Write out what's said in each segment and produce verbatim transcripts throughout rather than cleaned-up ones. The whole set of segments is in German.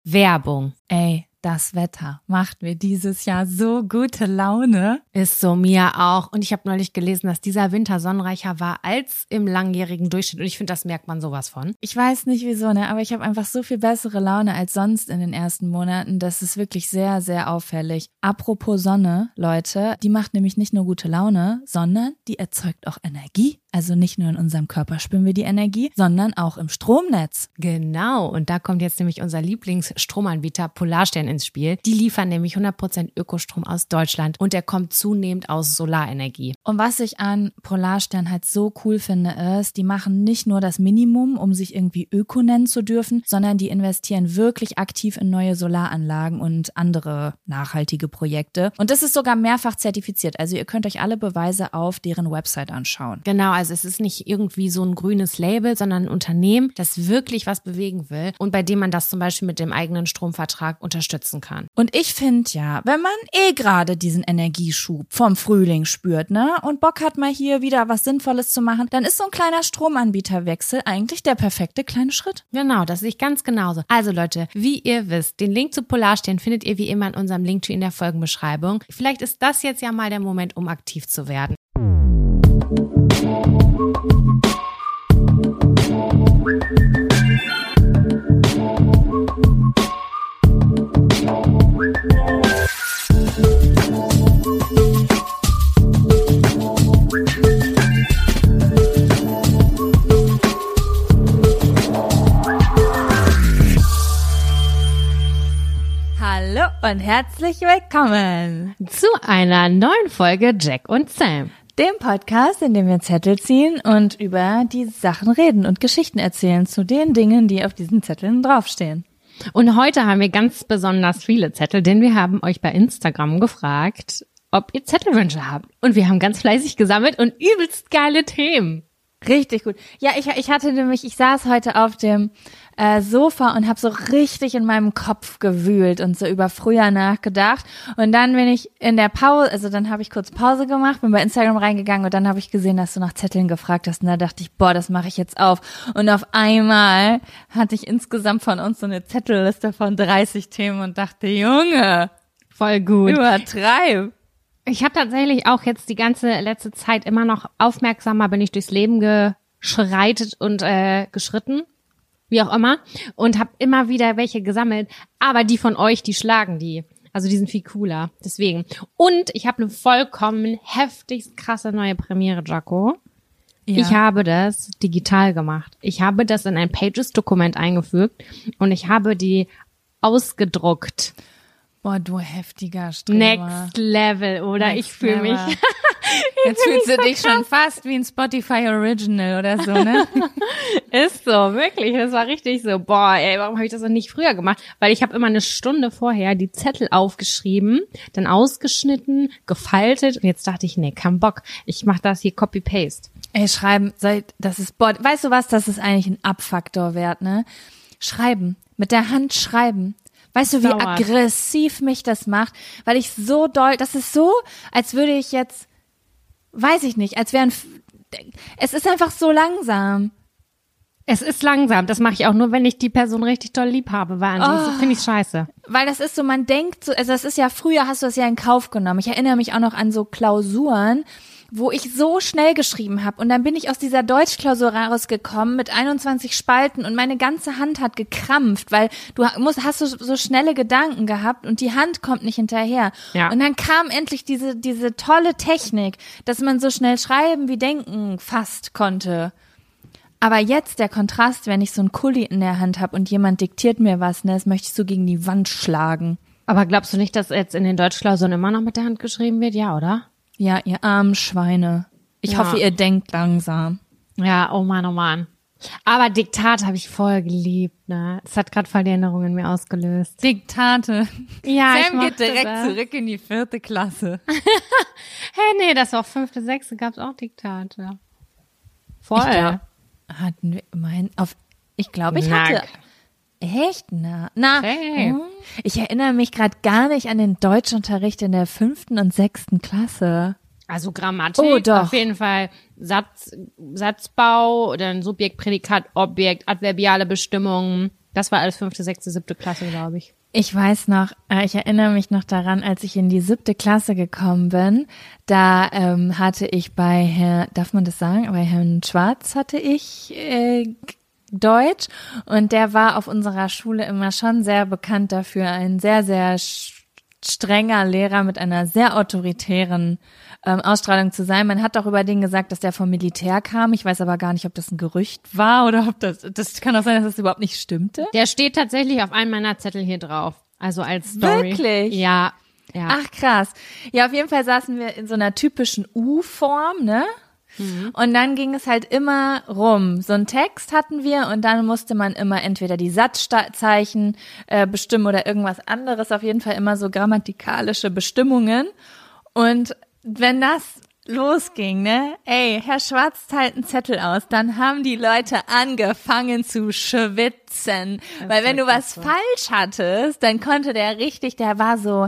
Werbung. Ey, das Wetter macht mir dieses Jahr so gute Laune. Ist so, mir auch. Und ich habe neulich gelesen, dass dieser Winter sonnenreicher war als im langjährigen Durchschnitt. Und ich finde, das merkt man sowas von. Ich weiß nicht wieso, ne, aber ich habe einfach so viel bessere Laune als sonst in den ersten Monaten. Das ist wirklich sehr, sehr auffällig. Apropos Sonne, Leute, die macht nämlich nicht nur gute Laune, sondern die erzeugt auch Energie. Also nicht nur in unserem Körper spüren wir die Energie, sondern auch im Stromnetz. Genau, und da kommt jetzt nämlich unser Lieblingsstromanbieter Polarstern ins Spiel. Die liefern nämlich hundert Prozent Ökostrom aus Deutschland und der kommt zunehmend aus Solarenergie. Und was ich an Polarstern halt so cool finde, ist, die machen nicht nur das Minimum, um sich irgendwie Öko nennen zu dürfen, sondern die investieren wirklich aktiv in neue Solaranlagen und andere nachhaltige Projekte. Und das ist sogar mehrfach zertifiziert. Also ihr könnt euch alle Beweise auf deren Website anschauen. Genau, also es ist nicht irgendwie so ein grünes Label, sondern ein Unternehmen, das wirklich was bewegen will und bei dem man das zum Beispiel mit dem eigenen Stromvertrag unterstützen kann. Und ich finde ja, wenn man eh gerade diesen Energieschub vom Frühling spürt, ne, und Bock hat mal hier wieder was Sinnvolles zu machen, dann ist so ein kleiner Stromanbieterwechsel eigentlich der perfekte kleine Schritt. Genau, das sehe ich ganz genauso. Also Leute, wie ihr wisst, den Link zu Polarstern findet ihr wie immer in unserem Linktree in der Folgenbeschreibung. Vielleicht ist das jetzt ja mal der Moment, um aktiv zu werden. Hallo und herzlich willkommen zu einer neuen Folge Jack und Sam. Dem Podcast, in dem wir Zettel ziehen und über die Sachen reden und Geschichten erzählen zu den Dingen, die auf diesen Zetteln draufstehen. Und heute haben wir ganz besonders viele Zettel, denn wir haben euch bei Instagram gefragt, ob ihr Zettelwünsche habt. Und wir haben ganz fleißig gesammelt und übelst geile Themen. Richtig gut. Ja, ich, ich hatte nämlich, ich saß heute auf dem äh, Sofa und habe so richtig in meinem Kopf gewühlt und so über früher nachgedacht. Und dann bin ich in der Pause, also dann habe ich kurz Pause gemacht, bin bei Instagram reingegangen und dann habe ich gesehen, dass du nach Zetteln gefragt hast. Und da dachte ich, boah, das mache ich jetzt auf. Und auf einmal hatte ich insgesamt von uns so eine Zettelliste von dreißig Themen und dachte, Junge, voll gut. Übertreib. Ich habe tatsächlich auch jetzt die ganze letzte Zeit immer noch aufmerksamer, bin ich durchs Leben geschreitet und äh, geschritten, wie auch immer, und habe immer wieder welche gesammelt. Aber die von euch, die schlagen die. Also die sind viel cooler. Deswegen. Und ich habe eine vollkommen heftig krasse neue Premiere, Jaco. Ja. Ich habe das digital gemacht. Ich habe das in ein Pages-Dokument eingefügt und ich habe die ausgedruckt. Boah, du heftiger Streber. Next Level, oder? Next ich fühle mich. Jetzt fühlst du dich schon fast wie ein Spotify Original oder so, ne? Ist so, wirklich. Das war richtig so. Boah, ey, warum habe ich das noch nicht früher gemacht? Weil ich habe immer eine Stunde vorher die Zettel aufgeschrieben, dann ausgeschnitten, gefaltet und jetzt dachte ich, nee, kein Bock. Ich mache das hier Copy-Paste. Ey, schreiben, das ist, boah, weißt du was, das ist eigentlich ein Abfaktor wert, ne? Schreiben, mit der Hand schreiben. Weißt du, wie Dauert. aggressiv mich das macht? Weil ich so doll, das ist so, als würde ich jetzt, weiß ich nicht, als wären, es ist einfach so langsam. Es ist langsam, das mache ich auch nur, wenn ich die Person richtig doll lieb habe, weil ansonsten oh, finde ich scheiße. Weil das ist so, man denkt so, also das ist ja, früher hast du das ja in Kauf genommen. Ich erinnere mich auch noch an so Klausuren, wo ich so schnell geschrieben habe und dann bin ich aus dieser Deutschklausur rausgekommen mit einundzwanzig Spalten und meine ganze Hand hat gekrampft, weil du musst, hast du so schnelle Gedanken gehabt und die Hand kommt nicht hinterher. Ja. Und dann kam endlich diese diese tolle Technik, dass man so schnell schreiben wie denken fast konnte. Aber jetzt der Kontrast, wenn ich so ein Kuli in der Hand habe und jemand diktiert mir was, ne, das möchte ich so gegen die Wand schlagen. Aber glaubst du nicht, dass jetzt in den Deutschklausuren immer noch mit der Hand geschrieben wird? Ja, oder? Ja, ihr armen Schweine. Ich ja. hoffe, ihr denkt langsam. Ja, oh Mann, oh Mann. Aber Diktat habe ich voll geliebt, ne? Das hat gerade voll die Erinnerungen in mir ausgelöst. Diktate. Ja, Sam ich geht direkt das. zurück in die vierte Klasse. Hey, nee, das war auch fünfte, sechste, gab's auch Diktate. Voll. Ich glaub, hatten wir immerhin auf, ich glaube, ich Na, hatte... Echt? Na, na, hey. Ich erinnere mich gerade gar nicht an den Deutschunterricht in der fünften und sechsten Klasse. Also Grammatik, oh, doch. Auf jeden Fall Satz, Satzbau, dann Subjekt, Prädikat, Objekt, adverbiale Bestimmungen. Das war alles fünfte, sechste, siebte Klasse, glaube ich. Ich weiß noch, äh, ich erinnere mich noch daran, als ich in die siebte Klasse gekommen bin, da ähm, hatte ich bei Herr, darf man das sagen, bei Herrn Schwarz hatte ich äh, Deutsch und der war auf unserer Schule immer schon sehr bekannt dafür, ein sehr, sehr strenger Lehrer mit einer sehr autoritären ähm, Ausstrahlung zu sein. Man hat auch über den gesagt, dass der vom Militär kam. Ich weiß aber gar nicht, ob das ein Gerücht war oder ob das, das kann auch sein, dass das überhaupt nicht stimmte. Der steht tatsächlich auf einem meiner Zettel hier drauf. Also als Story. Wirklich? Ja. ja. Ach krass. Ja, auf jeden Fall saßen wir in so einer typischen U-Form, ne? Mhm. Und dann ging es halt immer rum. So einen Text hatten wir und dann musste man immer entweder die Satzzeichen äh, bestimmen oder irgendwas anderes. Auf jeden Fall immer so grammatikalische Bestimmungen. Und wenn das losging, ne, ey, Herr Schwarz teilt einen Zettel aus, dann haben die Leute angefangen zu schwitzen. Das Weil wenn du was so. falsch hattest, dann konnte der richtig, der war so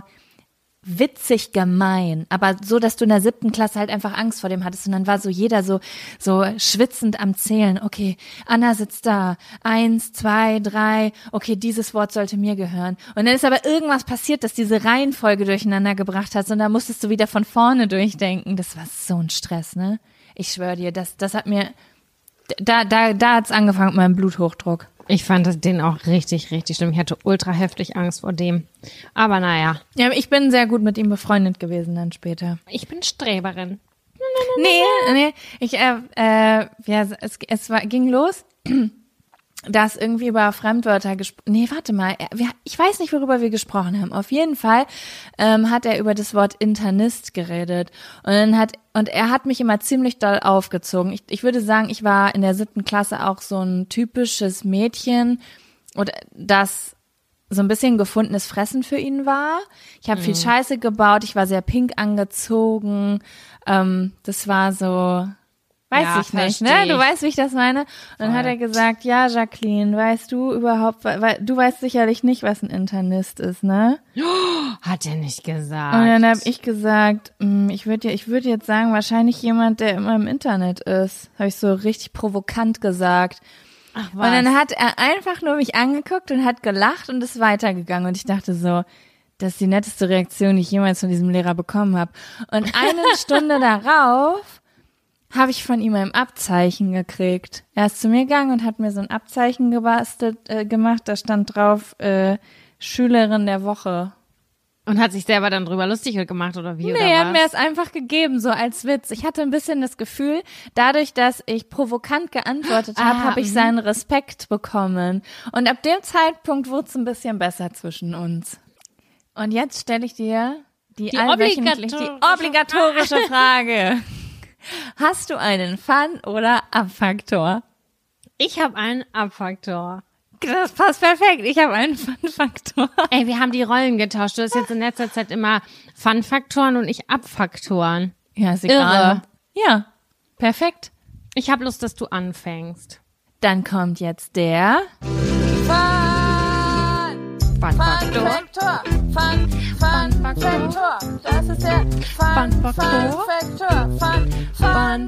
witzig gemein, aber so, dass du in der siebten Klasse halt einfach Angst vor dem hattest und dann war so jeder so so schwitzend am Zählen. Okay, Anna sitzt da. Eins, zwei, drei. Okay, dieses Wort sollte mir gehören. Und dann ist aber irgendwas passiert, dass diese Reihenfolge durcheinander gebracht hat und da musstest du wieder von vorne durchdenken. Das war so ein Stress, ne? Ich schwöre dir, das das hat mir da da da hat's angefangen mit meinem Bluthochdruck. Ich fand den auch richtig, richtig schlimm. Ich hatte ultra heftig Angst vor dem. Aber naja. Ja, ich bin sehr gut mit ihm befreundet gewesen dann später. Ich bin Streberin. Nee, nee. Ich, äh, äh, ja, es, es war, ging los, dass irgendwie über Fremdwörter gesprochen, nee, warte mal, er, wir, ich weiß nicht, worüber wir gesprochen haben. Auf jeden Fall ähm, hat er über das Wort Internist geredet. Und dann hat Und er hat mich immer ziemlich doll aufgezogen. Ich, ich würde sagen, ich war in der siebten Klasse auch so ein typisches Mädchen, oder das so ein bisschen gefundenes Fressen für ihn war. Ich habe mhm. viel Scheiße gebaut, ich war sehr pink angezogen. Ähm, das war so, weiß ja, ich nicht, ne? Du weißt, wie ich das meine? Und dann Voll. hat er gesagt, ja, Jacqueline, weißt du überhaupt, weil du weißt sicherlich nicht, was ein Internist ist, ne? Hat er nicht gesagt. Und dann habe ich gesagt, ich würde ich würde jetzt sagen, wahrscheinlich jemand, der immer im Internet ist. Habe ich so richtig provokant gesagt. Ach, was? Und dann hat er einfach nur mich angeguckt und hat gelacht und ist weitergegangen. Und ich dachte so, das ist die netteste Reaktion, die ich jemals von diesem Lehrer bekommen habe. Und eine Stunde darauf habe ich von ihm ein Abzeichen gekriegt. Er ist zu mir gegangen und hat mir so ein Abzeichen gebastelt, äh, gemacht. Da stand drauf, äh, Schülerin der Woche. Und hat sich selber dann drüber lustig gemacht oder wie? Nee, oder er hat was? mir es einfach gegeben, so als Witz. Ich hatte ein bisschen das Gefühl, dadurch, dass ich provokant geantwortet habe, Ah, habe ich mhm. seinen Respekt bekommen. Und ab dem Zeitpunkt wurde es ein bisschen besser zwischen uns. Und jetzt stelle ich dir die, Die allwöchentlich- obligatorische die obligatorische Frage. Hast du einen Fun- oder Abfaktor? Ich habe einen Abfaktor. Das passt perfekt. Ich habe einen Fun-Faktor. Ey, wir haben die Rollen getauscht. Du hast jetzt in letzter Zeit immer Fun-Faktoren und ich Abfaktoren. Ja, ist egal. Irre. Ja, perfekt. Ich habe Lust, dass du anfängst. Dann kommt jetzt der Fun Fun-Faktor. Faktor. Fun, Fun Faktor. Das ist der Fun Fun-Faktor. Faktor. Fun, Fun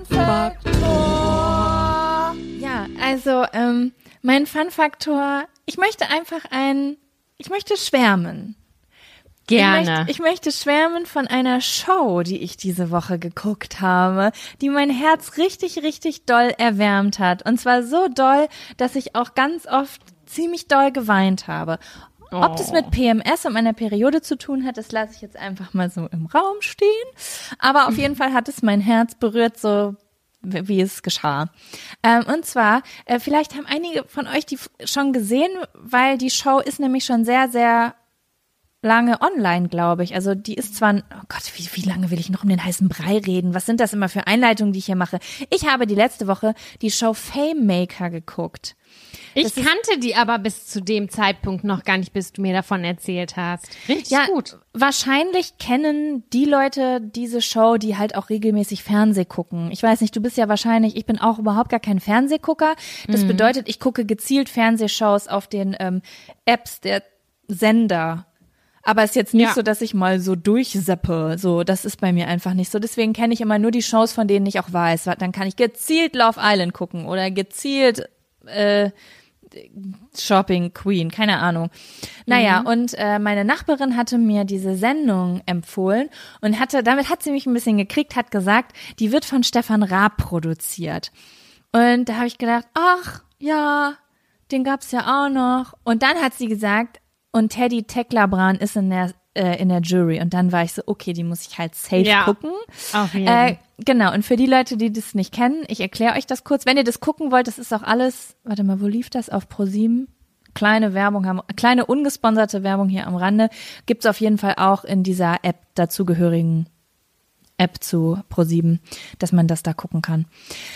Faktor. Ja, also ähm, mein Fun-Faktor, ich möchte einfach ein, ich möchte schwärmen. Gerne. Ich möchte, ich möchte schwärmen von einer Show, die ich diese Woche geguckt habe, die mein Herz richtig, richtig doll erwärmt hat. Und zwar so doll, dass ich auch ganz oft ziemlich doll geweint habe. Ob Oh. das mit P M S und meiner Periode zu tun hat, das lasse ich jetzt einfach mal so im Raum stehen. Aber auf jeden Fall hat es mein Herz berührt, so wie es geschah. Ähm, und zwar, äh, vielleicht haben einige von euch die f- schon gesehen, weil die Show ist nämlich schon sehr, sehr lange online, glaube ich. Also die ist zwar, oh Gott, wie, wie lange will ich noch um den heißen Brei reden? Was sind das immer für Einleitungen, die ich hier mache? Ich habe die letzte Woche die Show Fame Maker geguckt. Ich kannte die aber bis zu dem Zeitpunkt noch gar nicht, bis du mir davon erzählt hast. Richtig Ja, gut. wahrscheinlich kennen die Leute diese Show, die halt auch regelmäßig Fernseh gucken. Ich weiß nicht, du bist ja wahrscheinlich, ich bin auch überhaupt gar kein Fernsehgucker. Das Mhm. bedeutet, ich gucke gezielt Fernsehshows auf den ähm, Apps der Sender. Aber es ist jetzt nicht Ja. so, dass ich mal so durchseppe. So, das ist bei mir einfach nicht so. Deswegen kenne ich immer nur die Shows, von denen ich auch weiß. Dann kann ich gezielt Love Island gucken oder gezielt äh, Shopping Queen, keine Ahnung. Naja, mhm. und äh, meine Nachbarin hatte mir diese Sendung empfohlen und hatte, damit hat sie mich ein bisschen gekriegt, hat gesagt, die wird von Stefan Raab produziert. Und da habe ich gedacht, ach, ja, den gab's ja auch noch. Und dann hat sie gesagt, und Teddy Teklabran ist in der äh, in der Jury. Und dann war ich so, okay, die muss ich halt safe ja, gucken. Auf jeden. Äh, genau, und für die Leute, die das nicht kennen, ich erkläre euch das kurz. Wenn ihr das gucken wollt, das ist auch alles, warte mal, wo lief das? Auf ProSieben? Kleine Werbung haben, kleine ungesponserte Werbung hier am Rande. Gibt's auf jeden Fall auch in dieser App, dazugehörigen App zu ProSieben, dass man das da gucken kann.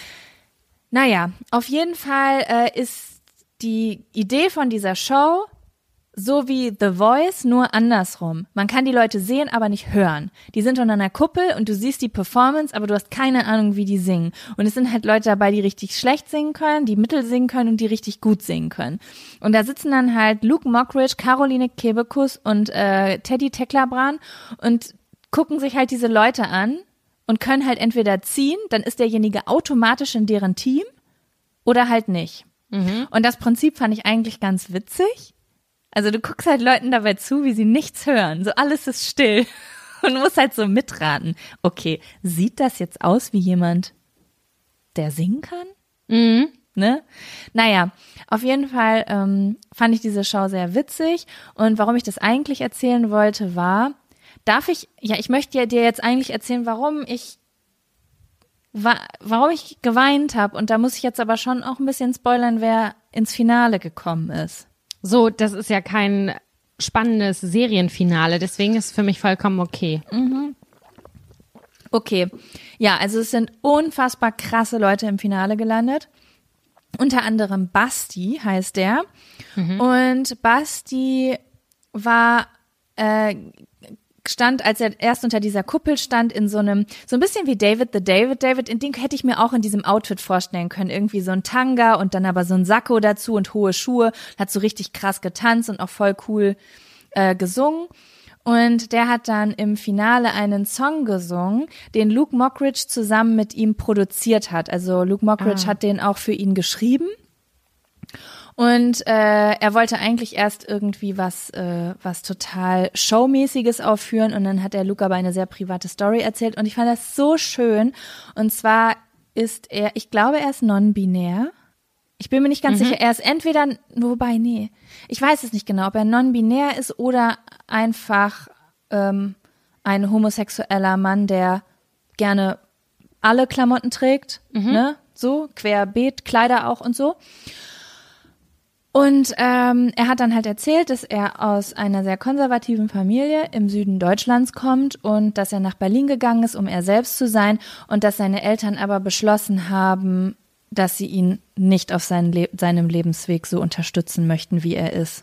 Naja, auf jeden Fall äh, ist die Idee von dieser Show so wie The Voice, nur andersrum. Man kann die Leute sehen, aber nicht hören. Die sind unter einer Kuppel und du siehst die Performance, aber du hast keine Ahnung, wie die singen. Und es sind halt Leute dabei, die richtig schlecht singen können, die mittel singen können und die richtig gut singen können. Und da sitzen dann halt Luke Mockridge, Caroline Kebekus und äh, Teddy Teklabran und gucken sich halt diese Leute an und können halt entweder ziehen, dann ist derjenige automatisch in deren Team oder halt nicht. Mhm. Und das Prinzip fand ich eigentlich ganz witzig. Also du guckst halt Leuten dabei zu, wie sie nichts hören. So alles ist still und musst halt so mitraten. Okay, sieht das jetzt aus wie jemand, der singen kann? Mhm. Ne? Naja, auf jeden Fall ähm, fand ich diese Show sehr witzig. Und warum ich das eigentlich erzählen wollte, war, darf ich, ja, ich möchte ja dir jetzt eigentlich erzählen, warum ich wa- warum ich geweint habe. Und da muss ich jetzt aber schon auch ein bisschen spoilern, wer ins Finale gekommen ist. So, das ist ja kein spannendes Serienfinale, deswegen ist es für mich vollkommen okay. Mhm. Okay, ja, also es sind unfassbar krasse Leute im Finale gelandet. Unter anderem Basti heißt der. Mhm. Und Basti war, äh, stand, als er erst unter dieser Kuppel stand, in so einem, so ein bisschen wie David the David. David, in den hätte ich mir auch in diesem Outfit vorstellen können. Irgendwie so ein Tanga und dann aber so ein Sakko dazu und hohe Schuhe. Hat so richtig krass getanzt und auch voll cool äh, gesungen. Und der hat dann im Finale einen Song gesungen, den Luke Mockridge zusammen mit ihm produziert hat. Also Luke Mockridge ah. hat den auch für ihn geschrieben. Und äh, er wollte eigentlich erst irgendwie was äh, was total Showmäßiges aufführen und dann hat der Luke aber eine sehr private Story erzählt und ich fand das so schön. Und zwar ist er, ich glaube, er ist non-binär. Ich bin mir nicht ganz mhm. sicher, er ist entweder, wobei, nee, ich weiß es nicht genau, ob er non-binär ist oder einfach ähm, ein homosexueller Mann, der gerne alle Klamotten trägt, mhm. ne, so, querbeet, Kleider auch und so. Und ähm, er hat dann halt erzählt, dass er aus einer sehr konservativen Familie im Süden Deutschlands kommt und dass er nach Berlin gegangen ist, um er selbst zu sein und dass seine Eltern aber beschlossen haben, dass sie ihn nicht auf seinen Le- seinem Lebensweg so unterstützen möchten, wie er ist.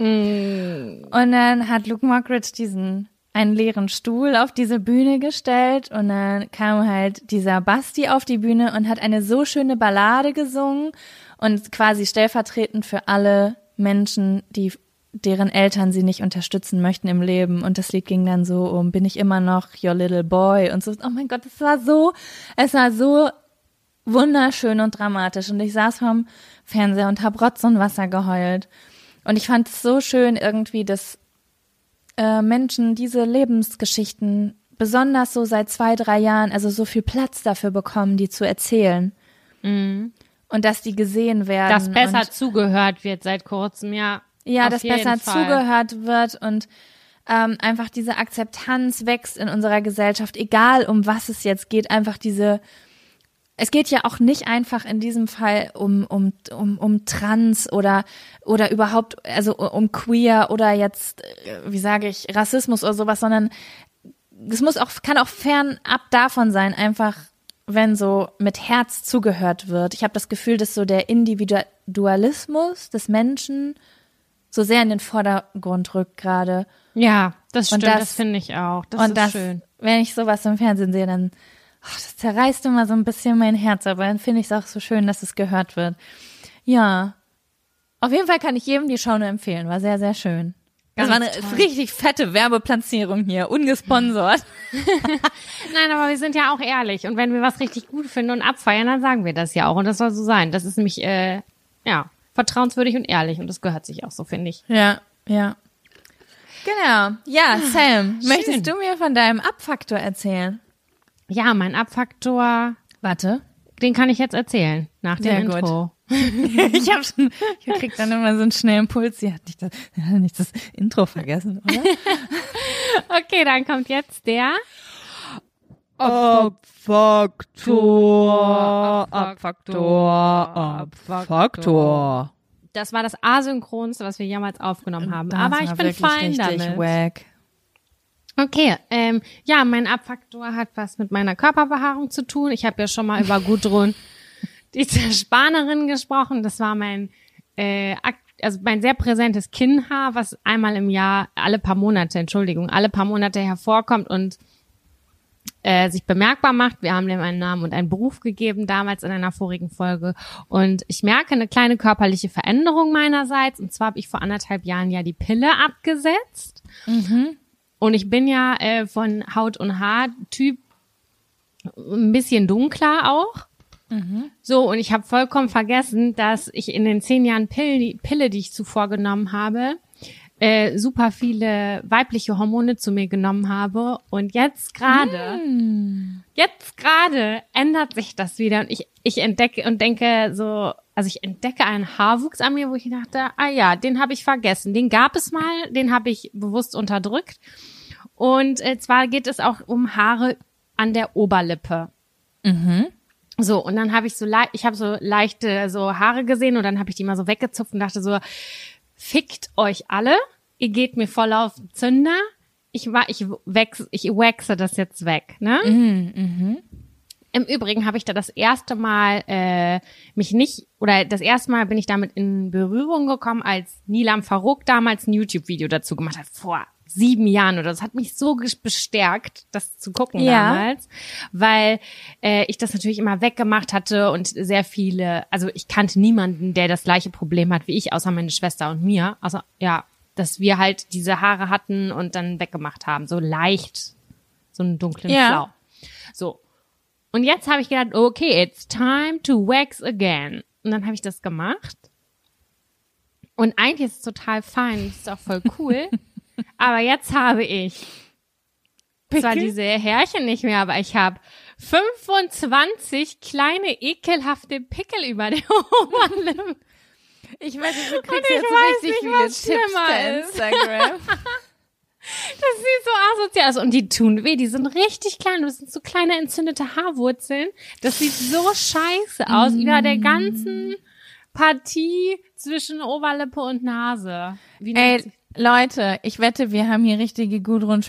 Mm. Und dann hat Luke Mockridge diesen einen leeren Stuhl auf diese Bühne gestellt und dann kam halt dieser Basti auf die Bühne und hat eine so schöne Ballade gesungen und quasi stellvertretend für alle Menschen, die deren Eltern sie nicht unterstützen möchten im Leben. Und das Lied ging dann so um, bin ich immer noch your little boy und so. Oh mein Gott, es war so, es war so wunderschön und dramatisch. Und ich saß vorm Fernseher und hab Rotz und Wasser geheult. Und ich fand es so schön irgendwie, dass äh, Menschen diese Lebensgeschichten besonders so seit zwei, drei Jahren, also so viel Platz dafür bekommen, die zu erzählen. Mhm. Und dass die gesehen werden. Dass besser und, zugehört wird seit kurzem, ja. Ja, dass besser Fall. zugehört wird und ähm, einfach diese Akzeptanz wächst in unserer Gesellschaft, egal um was es jetzt geht, einfach diese, es geht ja auch nicht einfach in diesem Fall um um um um Trans oder oder überhaupt, also um Queer oder jetzt, wie sage ich, Rassismus oder sowas, sondern es muss auch, kann auch fernab davon sein, einfach wenn so mit Herz zugehört wird. Ich habe das Gefühl, dass so der Individualismus des Menschen so sehr in den Vordergrund rückt gerade. Ja, das stimmt, und das, das finde ich auch. Das und ist das, schön. Wenn ich sowas im Fernsehen sehe, dann ach, das zerreißt immer so ein bisschen mein Herz, aber dann finde ich es auch so schön, dass es gehört wird. Ja, auf jeden Fall kann ich jedem die Show nur empfehlen, war sehr, sehr schön. Das war eine toll. Richtig fette Werbeplatzierung hier, ungesponsert. Nein, aber wir sind ja auch ehrlich. Und wenn wir was richtig gut finden und abfeiern, dann sagen wir das ja auch. Und das soll so sein. Das ist nämlich, äh, ja, vertrauenswürdig und ehrlich und das gehört sich auch so, finde ich. Ja, ja. Genau. Ja, Sam, Schön. möchtest du mir von deinem Abfaktor erzählen? Ja, mein Abfaktor, Warte. den kann ich jetzt erzählen, nach dem Sehr gut. Intro. ich hab schon, ich krieg dann immer so einen schnellen Puls. Sie hat nicht das, sie hat nicht das Intro vergessen, oder? Okay, dann kommt jetzt der Abfaktor, Abfaktor, Abfaktor. Das war das Asynchronste, was wir jemals aufgenommen haben. Das Aber ich war bin wirklich fein richtig damit. wack. Okay, ähm, ja, mein Abfaktor hat was mit meiner Körperbehaarung zu tun. Ich habe ja schon mal über Gudrun, die Zerspanerin, gesprochen. Das war mein, äh, Akt, also mein sehr präsentes Kinnhaar, was einmal im Jahr, alle paar Monate, Entschuldigung, alle paar Monate hervorkommt und äh, sich bemerkbar macht. Wir haben dem einen Namen und einen Beruf gegeben, damals in einer vorigen Folge. Und ich merke eine kleine körperliche Veränderung meinerseits. Und zwar habe ich vor anderthalb Jahren ja die Pille abgesetzt. Mhm. Und ich bin ja äh, von Haut- und Haartyp ein bisschen dunkler auch. Mhm. So, und ich habe vollkommen vergessen, dass ich in den zehn Jahren Pille, Pille, die ich zuvor genommen habe, äh, super viele weibliche Hormone zu mir genommen habe. Und jetzt gerade, Mm. jetzt gerade ändert sich das wieder. Und ich, ich entdecke und denke so, also ich entdecke einen Haarwuchs an mir, wo ich dachte, ah ja, den habe ich vergessen. Den gab es mal, den habe ich bewusst unterdrückt. Und äh, zwar geht es auch um Haare an der Oberlippe. Mhm. So, und dann habe ich so leicht, ich habe so leichte so Haare gesehen und dann habe ich die mal so weggezupft und dachte so, fickt euch alle, ihr geht mir voll auf den Zünder, ich war, ich wechsle, ich waxe das jetzt weg, ne? Mhm. Mhm. Im Übrigen habe ich da das erste Mal äh, mich nicht, oder das erste Mal bin ich damit in Berührung gekommen, als Nilam Farouk damals ein YouTube-Video dazu gemacht hat, vor sieben Jahren oder das hat mich so bestärkt, das zu gucken Ja. damals, weil äh, ich das natürlich immer weggemacht hatte und sehr viele, also ich kannte niemanden, der das gleiche Problem hat wie ich, außer meine Schwester und mir, also ja, dass wir halt diese Haare hatten und dann weggemacht haben, so leicht, so einen dunklen Ja. Flau. So. Und jetzt habe ich gedacht, okay, it's time to wax again. Und dann habe ich das gemacht. Und eigentlich ist es total fein, das ist auch voll cool. Aber jetzt habe ich zwar Pickel? diese Härchen nicht mehr, aber ich habe fünfundzwanzig kleine, ekelhafte Pickel über der Oberlippe. Ich wette, du kriegst ich jetzt weiß richtig nicht, viele was Tipps schlimmer bei ist. Instagram. Das sieht so asozial aus. Und die tun weh, die sind richtig klein. Das sind so kleine entzündete Haarwurzeln. Das sieht so scheiße aus, Mm. über der ganzen Partie zwischen Oberlippe und Nase. Wie nennt Ey, sich- Leute, ich wette, wir haben hier richtige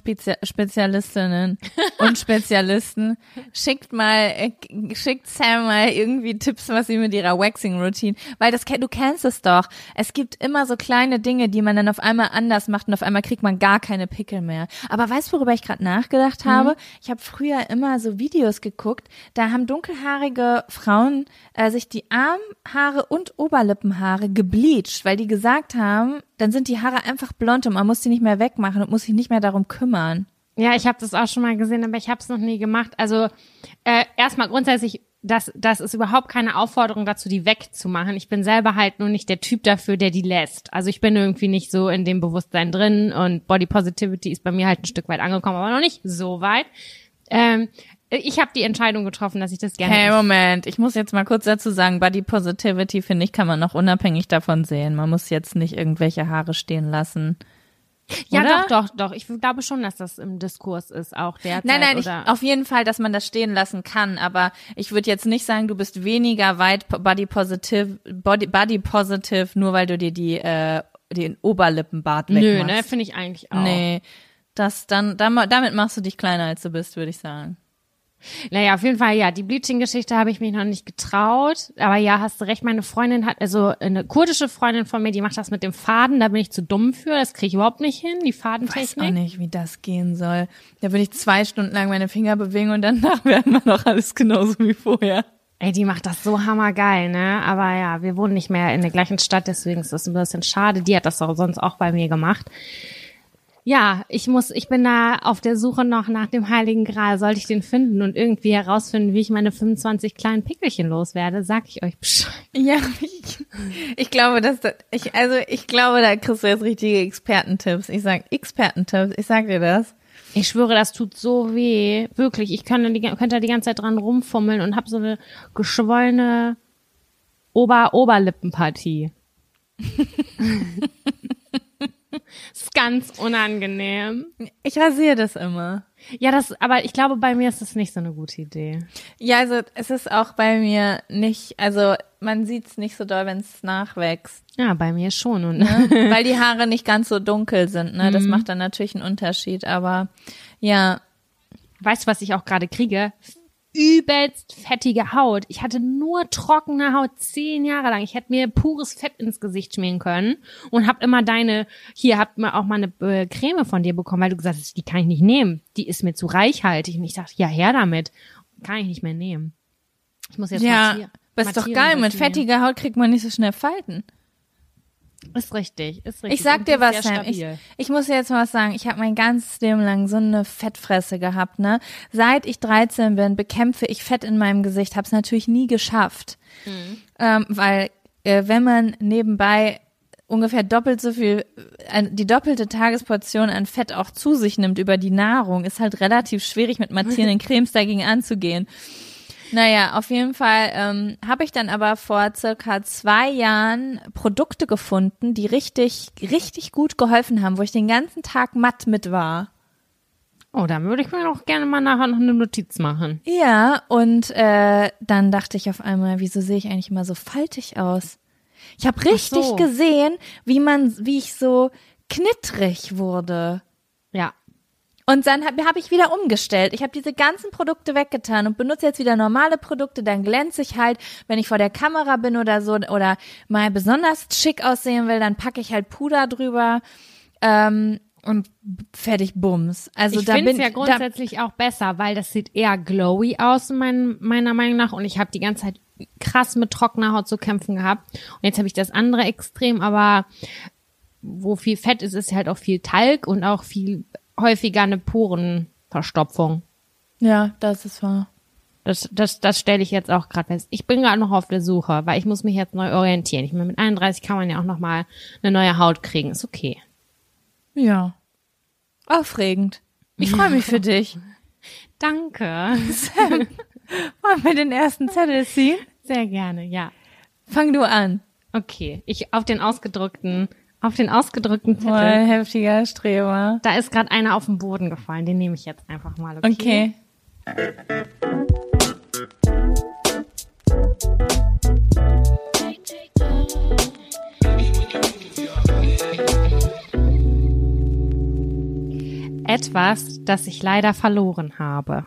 Gudrun-Spezialistinnen und Spezialisten. Schickt mal, äh, schickt Sam mal irgendwie Tipps, was sie mit ihrer Waxing-Routine, weil das, du kennst es doch. Es gibt immer so kleine Dinge, die man dann auf einmal anders macht und auf einmal kriegt man gar keine Pickel mehr. Aber weißt du, worüber ich gerade nachgedacht habe? Ich habe früher immer so Videos geguckt, da haben dunkelhaarige Frauen äh, sich die Armhaare und Oberlippenhaare gebleached, weil die gesagt haben, dann sind die Haare einfach blond und man muss die nicht mehr wegmachen und muss sich nicht mehr darum kümmern. Ja, ich habe das auch schon mal gesehen, aber ich habe es noch nie gemacht. Also äh, erstmal grundsätzlich, das, das ist überhaupt keine Aufforderung dazu, die wegzumachen. Ich bin selber halt nur nicht der Typ dafür, der die lässt. Also ich bin irgendwie nicht so in dem Bewusstsein drin und Body Positivity ist bei mir halt ein Stück weit angekommen, aber noch nicht so weit. Ähm, ich habe die Entscheidung getroffen, dass ich das gerne... Hey, Moment, ich muss jetzt mal kurz dazu sagen, Body Positivity, finde ich, kann man noch unabhängig davon sehen. Man muss jetzt nicht irgendwelche Haare stehen lassen. Ja, oder? doch, doch, doch. Ich glaube schon, dass das im Diskurs ist, auch derzeit. Nein, nein, ich, oder auf jeden Fall, dass man das stehen lassen kann, aber ich würde jetzt nicht sagen, du bist weniger weit Body Positive, Body, Body Positive, nur weil du dir die, äh, den Oberlippenbart Nö, wegmachst. ne, finde ich eigentlich auch. Nee, das dann, damit machst du dich kleiner, als du bist, würde ich sagen. Naja, auf jeden Fall, ja, die Bleaching-Geschichte habe ich mich noch nicht getraut. Aber ja, hast du recht, meine Freundin hat, also eine kurdische Freundin von mir, die macht das mit dem Faden, da bin ich zu dumm für, das kriege ich überhaupt nicht hin, die Ich weiß auch Fadentechnik. nicht, wie das gehen soll. Da würde ich zwei Stunden lang meine Finger bewegen und danach wäre immer noch alles genauso wie vorher. Ey, die macht das so hammergeil, ne? Aber ja, wir wohnen nicht mehr in der gleichen Stadt, deswegen ist das ein bisschen schade. Die hat das auch sonst auch bei mir gemacht. Ja, ich muss, ich bin da auf der Suche noch nach dem Heiligen Gral. Sollte ich den finden und irgendwie herausfinden, wie ich meine fünfundzwanzig kleinen Pickelchen loswerde, sag ich euch Bescheid. Ja, ich, ich glaube, dass das, ich, also ich glaube, da kriegst du jetzt richtige Expertentipps. Ich sag Expertentipps, ich sag dir das. Ich schwöre, das tut so weh. Wirklich, ich könnte die, könnte da die ganze Zeit dran rumfummeln und habe so eine geschwollene Ober-Oberlippenpartie. Das ist ganz unangenehm. Ich rasiere das immer. Ja, das, aber ich glaube, bei mir ist das nicht so eine gute Idee. Ja, also es ist auch bei mir nicht, also man sieht's nicht so doll, wenn es nachwächst. Ja, bei mir schon. Und ne? Weil die Haare nicht ganz so dunkel sind, ne? Das mhm. macht dann natürlich einen Unterschied, aber ja. Weißt du, was ich auch gerade kriege? Übelst fettige Haut. Ich hatte nur trockene Haut zehn Jahre lang. Ich hätte mir pures Fett ins Gesicht schmieren können und hab immer deine, hier habt mir auch mal eine äh, Creme von dir bekommen, weil du gesagt hast, die kann ich nicht nehmen. Die ist mir zu reichhaltig. Und ich dachte, ja, her damit. Kann ich nicht mehr nehmen. Ich muss jetzt ja, Mathieu, aber ist doch geil. Mit fettiger Haut kriegt man nicht so schnell Falten. Ist richtig, ist richtig. Ich sag dir was, Sam. Ich, ich muss dir jetzt mal was sagen. Ich habe mein ganzes Leben lang so eine Fettfresse gehabt, ne? Seit ich dreizehn bin, bekämpfe ich Fett in meinem Gesicht. Hab's natürlich nie geschafft. Mhm. Ähm, weil, äh, wenn man nebenbei ungefähr doppelt so viel, äh, die doppelte Tagesportion an Fett auch zu sich nimmt über die Nahrung, ist halt relativ schwierig mit mattierenden Cremes dagegen anzugehen. Naja, auf jeden Fall ähm, habe ich dann aber vor circa zwei Jahren Produkte gefunden, die richtig, richtig gut geholfen haben, wo ich den ganzen Tag matt mit war. Oh, dann würde ich mir auch gerne mal nachher noch eine Notiz machen. Ja, und äh, dann dachte ich auf einmal, wieso sehe ich eigentlich immer so faltig aus? Ich habe richtig so. gesehen, wie man, wie ich so knittrig wurde. Ja. Und dann habe hab ich wieder umgestellt. Ich habe diese ganzen Produkte weggetan und benutze jetzt wieder normale Produkte. Dann glänze ich halt, wenn ich vor der Kamera bin oder so oder mal besonders schick aussehen will, dann packe ich halt Puder drüber ähm, und fertig bums. Also ich da finde bin es ja grundsätzlich da, auch besser, weil das sieht eher glowy aus, mein, meiner Meinung nach. Und ich habe die ganze Zeit krass mit trockener Haut zu kämpfen gehabt. Und jetzt habe ich das andere Extrem, aber wo viel Fett ist, ist halt auch viel Talg und auch viel häufiger eine Porenverstopfung. Ja, das ist wahr. Das, das, das stelle ich jetzt auch gerade fest. Ich bin gerade noch auf der Suche, weil ich muss mich jetzt neu orientieren. Ich meine, mit einunddreißig kann man ja auch noch mal eine neue Haut kriegen. Ist okay. Ja. Aufregend. Ich freue mich für dich. Danke. Sam, wollen wir den ersten Zettel ziehen? Sehr gerne, ja. Fang du an. Okay, ich auf den ausgedruckten Auf den ausgedrückten Zettel. Voll heftiger Streber. Da ist gerade einer auf den Boden gefallen. Den nehme ich jetzt einfach mal. Okay. Okay. Etwas, das ich leider verloren habe.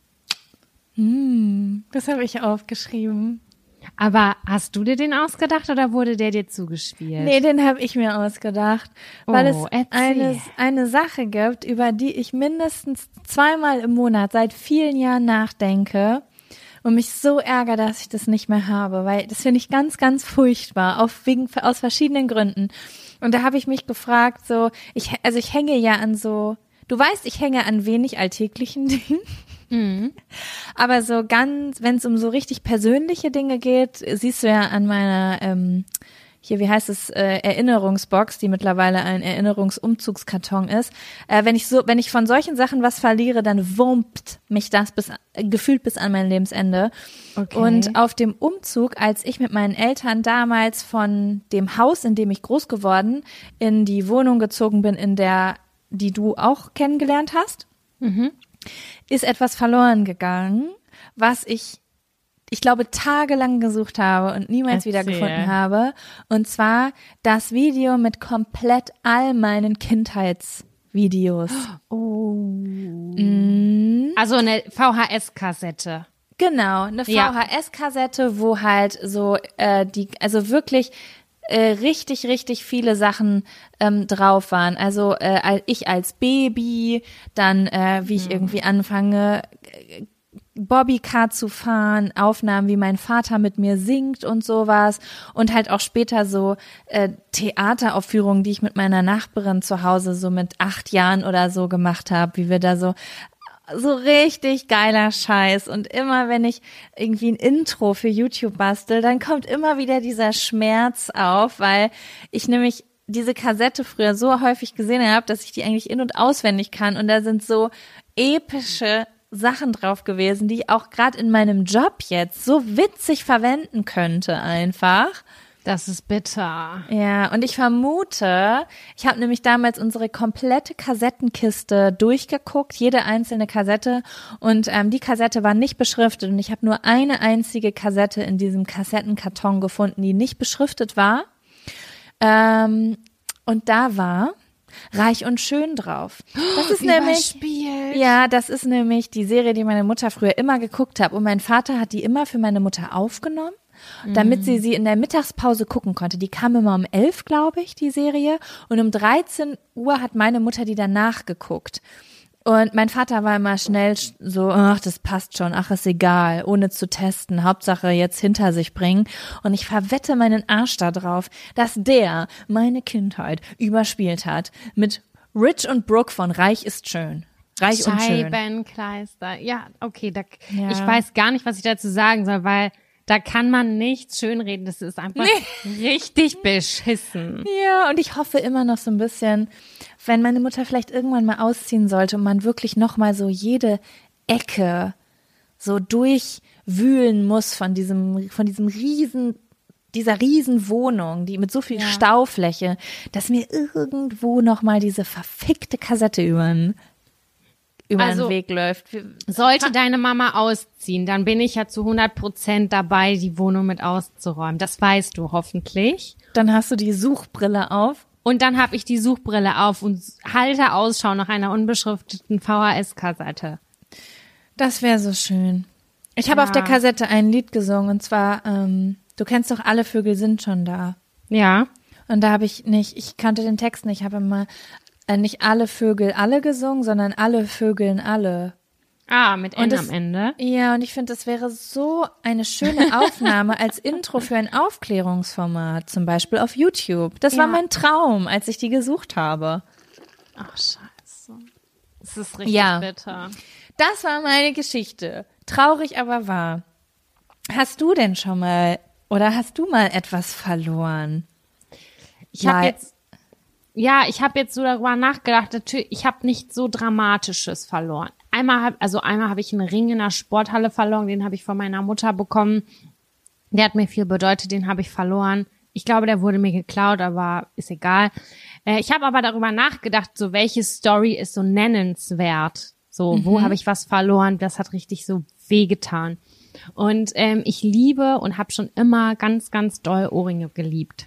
Hm, das habe ich aufgeschrieben. Aber hast du dir den ausgedacht oder wurde der dir zugespielt? Nee, den habe ich mir ausgedacht, weil oh, es eine, eine Sache gibt, über die ich mindestens zweimal im Monat seit vielen Jahren nachdenke und mich so ärgere, dass ich das nicht mehr habe, weil das finde ich ganz, ganz furchtbar, auf wegen, aus verschiedenen Gründen. Und da habe ich mich gefragt, so, ich, also ich hänge ja an so, du weißt, ich hänge an wenig alltäglichen Dingen. Mhm. Aber so ganz, wenn es um so richtig persönliche Dinge geht, siehst du ja an meiner, ähm, hier, wie heißt es, äh, Erinnerungsbox, die mittlerweile ein Erinnerungsumzugskarton ist. Äh, wenn ich so, wenn ich von solchen Sachen was verliere, dann wummt mich das bis, äh, gefühlt bis an mein Lebensende. Okay. Und auf dem Umzug, als ich mit meinen Eltern damals von dem Haus, in dem ich groß geworden, in die Wohnung gezogen bin, in der, die du auch kennengelernt hast, mhm. ist etwas verloren gegangen, was ich, ich glaube, tagelang gesucht habe und niemals Erzähl. wiedergefunden habe. Und zwar das Video mit komplett all meinen Kindheitsvideos. Oh. Mhm. Also eine V H S-Kassette. Genau, eine V H S-Kassette, wo halt so äh, die, also wirklich Äh, richtig, richtig viele Sachen ähm, drauf waren. Also äh, ich als Baby, dann äh, wie ich mhm. irgendwie anfange, äh, Bobbycar zu fahren, Aufnahmen, wie mein Vater mit mir singt und sowas und halt auch später so äh, Theateraufführungen, die ich mit meiner Nachbarin zu Hause so mit acht Jahren oder so gemacht habe, wie wir da so so richtig geiler Scheiß und immer wenn ich irgendwie ein Intro für YouTube bastel, dann kommt immer wieder dieser Schmerz auf, weil ich nämlich diese Kassette früher so häufig gesehen habe, dass ich die eigentlich in- und auswendig kann und da sind so epische Sachen drauf gewesen, die ich auch gerade in meinem Job jetzt so witzig verwenden könnte einfach. Das ist bitter. Ja, und ich vermute, ich habe nämlich damals unsere komplette Kassettenkiste durchgeguckt, jede einzelne Kassette und ähm, die Kassette war nicht beschriftet und ich habe nur eine einzige Kassette in diesem Kassettenkarton gefunden, die nicht beschriftet war. Ähm, und da war Reich und Schön drauf. Das ist nämlich, ja, das ist nämlich die Serie, die meine Mutter früher immer geguckt hat. Und mein Vater hat die immer für meine Mutter aufgenommen, damit mm. sie sie in der Mittagspause gucken konnte. Die kam immer um elf, glaube ich, die Serie. Und um dreizehn Uhr hat meine Mutter die danach geguckt. Und mein Vater war immer schnell so, ach, das passt schon, ach, ist egal, ohne zu testen, Hauptsache jetzt hinter sich bringen. Und ich verwette meinen Arsch da drauf, dass der meine Kindheit überspielt hat mit Rich und Brooke von Reich ist schön. Reich und schön. Scheibenkleister. Ja, okay, da, Ja. ich weiß gar nicht, was ich dazu sagen soll, weil da kann man nichts schönreden. Das ist einfach Nee. richtig beschissen. Ja, und ich hoffe immer noch so ein bisschen, wenn meine Mutter vielleicht irgendwann mal ausziehen sollte und man wirklich noch mal so jede Ecke so durchwühlen muss von diesem, von diesem riesen, dieser riesen Wohnung, die mit so viel Ja. Staufläche, dass mir irgendwo noch mal diese verfickte Kassette über den, über Also, den Weg läuft. Sollte deine Mama ausziehen, dann bin ich ja zu hundert Prozent dabei, die Wohnung mit auszuräumen. Das weißt du hoffentlich. Dann hast du die Suchbrille auf. Und dann habe ich die Suchbrille auf und halte Ausschau nach einer unbeschrifteten V H S-Kassette. Das wäre so schön. Ich habe Ja. auf der Kassette ein Lied gesungen und zwar, ähm, du kennst doch Alle Vögel sind schon da. Ja. Und da habe ich nicht, ich kannte den Text nicht, ich habe immer äh, nicht Alle Vögel alle gesungen, sondern Alle Vögeln alle. Ah, mit N Und am das- Ende. Ja, und ich finde, das wäre so eine schöne Aufnahme als Intro für ein Aufklärungsformat, zum Beispiel auf YouTube. Das war Ja. mein Traum, als ich die gesucht habe. Ach, scheiße. Das ist richtig Ja. bitter. Das war meine Geschichte. Traurig, aber wahr. Hast du denn schon mal oder hast du mal etwas verloren? Ich habe Mal- jetzt, ja, ich habe jetzt so darüber nachgedacht, natürlich, ich habe nicht so Dramatisches verloren. Einmal hab, also einmal habe ich einen Ring in der Sporthalle verloren, den habe ich von meiner Mutter bekommen. Der hat mir viel bedeutet, den habe ich verloren. Ich glaube, der wurde mir geklaut, aber ist egal. Äh, ich habe aber darüber nachgedacht, so welche Story ist so nennenswert. So, wo habe ich was verloren? Das hat richtig so wehgetan. Und ähm, ich liebe und habe schon immer ganz, ganz doll Ohrringe geliebt.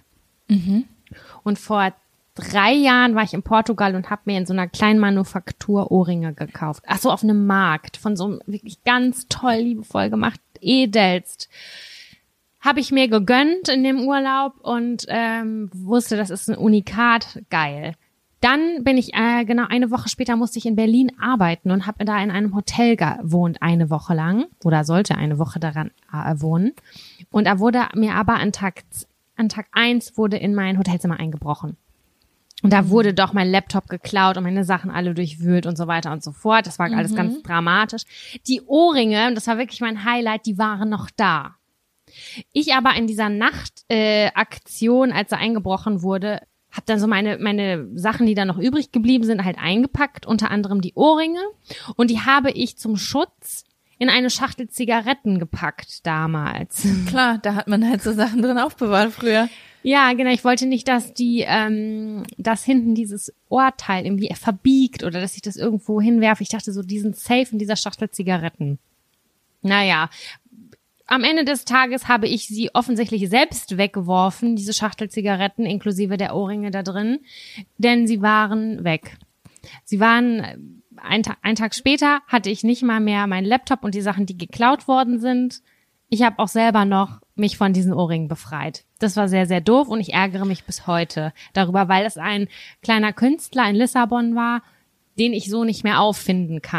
Und vor drei Jahren war ich in Portugal und habe mir in so einer kleinen Manufaktur Ohrringe gekauft. Ach so, auf einem Markt von so einem wirklich ganz toll, liebevoll gemacht, edelst. Habe ich mir gegönnt in dem Urlaub und ähm, wusste, das ist ein Unikat, geil. Dann bin ich, äh, genau eine Woche später musste ich in Berlin arbeiten und habe da in einem Hotel gewohnt, eine Woche lang oder sollte eine Woche daran äh, wohnen. Und da wurde mir aber an Tag, an Tag eins wurde in mein Hotelzimmer eingebrochen. Und da wurde doch mein Laptop geklaut und meine Sachen alle durchwühlt und so weiter und so fort. Das war alles ganz dramatisch. Die Ohrringe, und das war wirklich mein Highlight, die waren noch da. Ich aber in dieser Nachtaktion, äh, Aktion, als er eingebrochen wurde, habe dann so meine meine Sachen, die da noch übrig geblieben sind, halt eingepackt, unter anderem die Ohrringe. Und die habe ich zum Schutz in eine Schachtel Zigaretten gepackt damals. Klar, da hat man halt so Sachen drin aufbewahrt früher. Ja, genau. Ich wollte nicht, dass die, ähm, dass hinten dieses Ohrteil irgendwie verbiegt oder dass ich das irgendwo hinwerfe. Ich dachte so, die sind safe in dieser Schachtel Zigaretten. Naja, am Ende des Tages habe ich sie offensichtlich selbst weggeworfen, diese Schachtel Zigaretten inklusive der Ohrringe da drin, denn sie waren weg. Sie waren, ein, Ta- ein Tag später hatte ich nicht mal mehr meinen Laptop und die Sachen, die geklaut worden sind. Ich habe auch selber noch mich von diesen Ohrringen befreit. Das war sehr, sehr doof und ich ärgere mich bis heute darüber, weil es ein kleiner Künstler in Lissabon war, den ich so nicht mehr auffinden kann.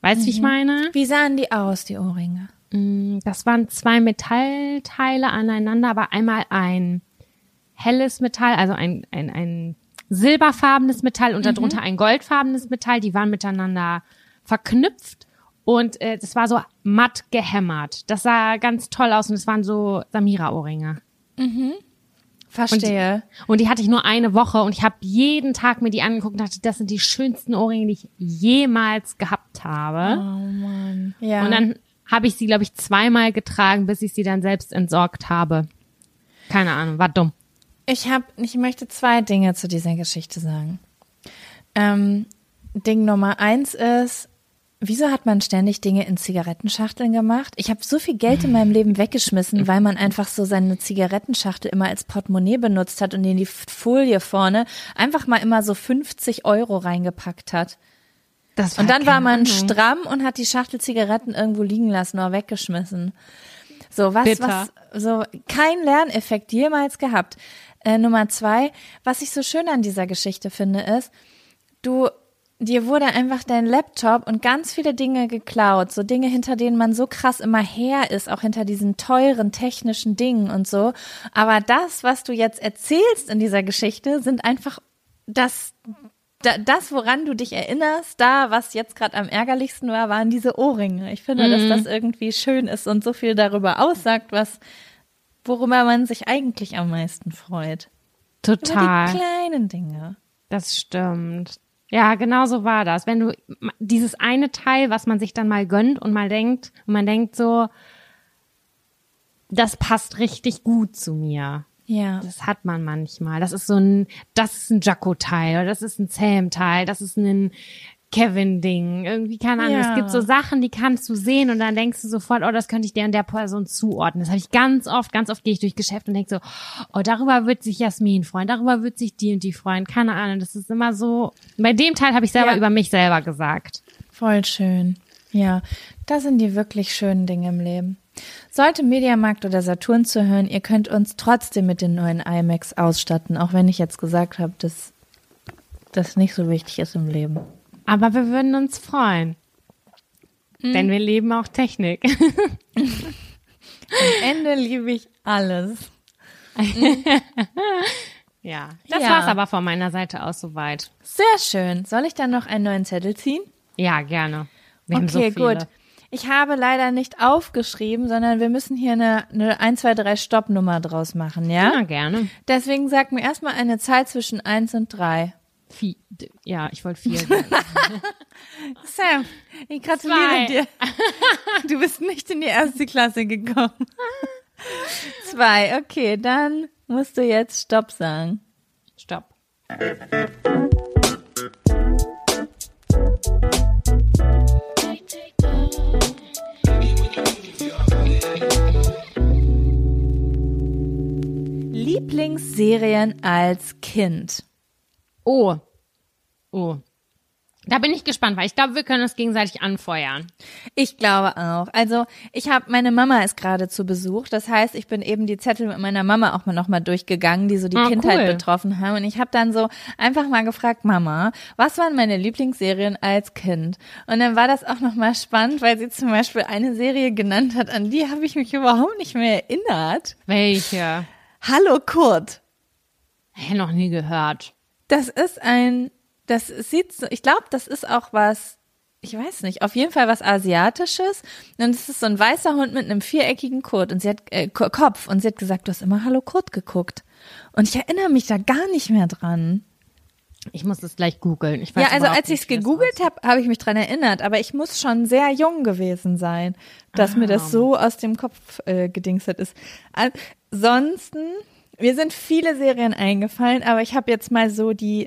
Weißt du, wie ich meine? Wie sahen die aus, die Ohrringe? Das waren zwei Metallteile aneinander, aber einmal ein helles Metall, also ein, ein, ein silberfarbenes Metall und darunter ein goldfarbenes Metall. Die waren miteinander verknüpft und äh, das war so matt gehämmert. Das sah ganz toll aus und es waren so Samira-Ohrringe. Verstehe. Und die, und die hatte ich nur eine Woche und ich habe jeden Tag mir die angeguckt und dachte, das sind die schönsten Ohrringe, die ich jemals gehabt habe. Oh Mann. Ja. Und dann habe ich sie, glaube ich, zweimal getragen, bis ich sie dann selbst entsorgt habe. Keine Ahnung, war dumm. Ich habe, ich möchte zwei Dinge zu dieser Geschichte sagen. Ähm, Ding Nummer eins ist, wieso hat man ständig Dinge in Zigarettenschachteln gemacht? Ich habe so viel Geld in meinem Leben weggeschmissen, weil man einfach so seine Zigarettenschachtel immer als Portemonnaie benutzt hat und in die Folie vorne einfach mal immer so fünfzig Euro reingepackt hat. Das Und dann war man Ahnung. stramm und hat die Schachtel Zigaretten irgendwo liegen lassen oder weggeschmissen. So, was, Bitter. was, so, kein Lerneffekt jemals gehabt. Äh, Nummer zwei, was ich so schön an dieser Geschichte finde, ist, du, dir wurde einfach dein Laptop und ganz viele Dinge geklaut, so Dinge, hinter denen man so krass immer her ist, auch hinter diesen teuren technischen Dingen und so. Aber das, was du jetzt erzählst in dieser Geschichte, sind einfach das, da, das, woran du dich erinnerst, da, was jetzt gerade am ärgerlichsten war, waren diese Ohrringe. Ich finde, Mhm. dass das irgendwie schön ist und so viel darüber aussagt, was, worüber man sich eigentlich am meisten freut. Über Total. die kleinen Dinge. Das stimmt. Ja, genau so war das. Wenn du dieses eine Teil, was man sich dann mal gönnt und mal denkt, und man denkt so, das passt richtig gut zu mir. Ja. Das hat man manchmal. Das ist so ein, das ist ein Jacko-Teil oder das ist ein Sam-Teil, das ist ein Kevin-Ding. Irgendwie, keine Ahnung. Ja. Es gibt so Sachen, die kannst du sehen und dann denkst du sofort, oh, das könnte ich der und der Person zuordnen. Das habe ich ganz oft, ganz oft gehe ich durch Geschäft und denke so, oh, darüber wird sich Jasmin freuen, darüber wird sich die und die freuen. Keine Ahnung. Das ist immer so. Bei dem Teil habe ich selber Ja. über mich selber gesagt. Voll schön. Ja, das sind die wirklich schönen Dinge im Leben. Sollte Mediamarkt oder Saturn zuhören, ihr könnt uns trotzdem mit den neuen iMacs ausstatten, auch wenn ich jetzt gesagt habe, dass das nicht so wichtig ist im Leben. Aber wir würden uns freuen. Denn wir leben auch Technik. Am Ende liebe ich alles. Ja, das Ja. war's aber von meiner Seite aus soweit. Sehr schön. Soll ich dann noch einen neuen Zettel ziehen? Ja, gerne. Wir haben so Okay, viele. gut. Ich habe leider nicht aufgeschrieben, sondern wir müssen hier eine, eine eins, zwei, drei Stoppnummer draus machen, ja? Ja, gerne. Deswegen sag mir erstmal eine Zahl zwischen eins und drei. Vier, ja, ich wollte vier sagen. Sam, ich gratuliere Zwei. dir. Du bist nicht in die erste Klasse gekommen. Zwei, okay, dann musst du jetzt Stopp sagen. Stopp. Lieblingsserien als Kind. Oh. Oh. Da bin ich gespannt, weil ich glaube, wir können uns gegenseitig anfeuern. Ich glaube auch. Also ich habe, meine Mama ist gerade zu Besuch. Das heißt, ich bin eben die Zettel mit meiner Mama auch mal noch mal durchgegangen, die so die Ah, Kindheit cool. betroffen haben. Und ich habe dann so einfach mal gefragt, Mama, was waren meine Lieblingsserien als Kind? Und dann war das auch noch mal spannend, weil sie zum Beispiel eine Serie genannt hat, an die habe ich mich überhaupt nicht mehr erinnert. Welche? Hallo Kurt. Hä, noch nie gehört. Das ist ein, das sieht so, ich glaube, das ist auch was, ich weiß nicht, auf jeden Fall was Asiatisches. Und es ist so ein weißer Hund mit einem viereckigen Kurt und sie hat äh, Ko- Kopf und sie hat gesagt, du hast immer Hallo Kurt geguckt. Und ich erinnere mich da gar nicht mehr dran. Ich muss das gleich googeln. Ich weiß Ja, also überhaupt als ich es nicht, wie das gegoogelt aussieht. habe, habe ich mich dran erinnert, aber ich muss schon sehr jung gewesen sein, dass mir Ah. das so aus dem Kopf äh, gedingset ist. Ansonsten, mir sind viele Serien eingefallen, aber ich habe jetzt mal so die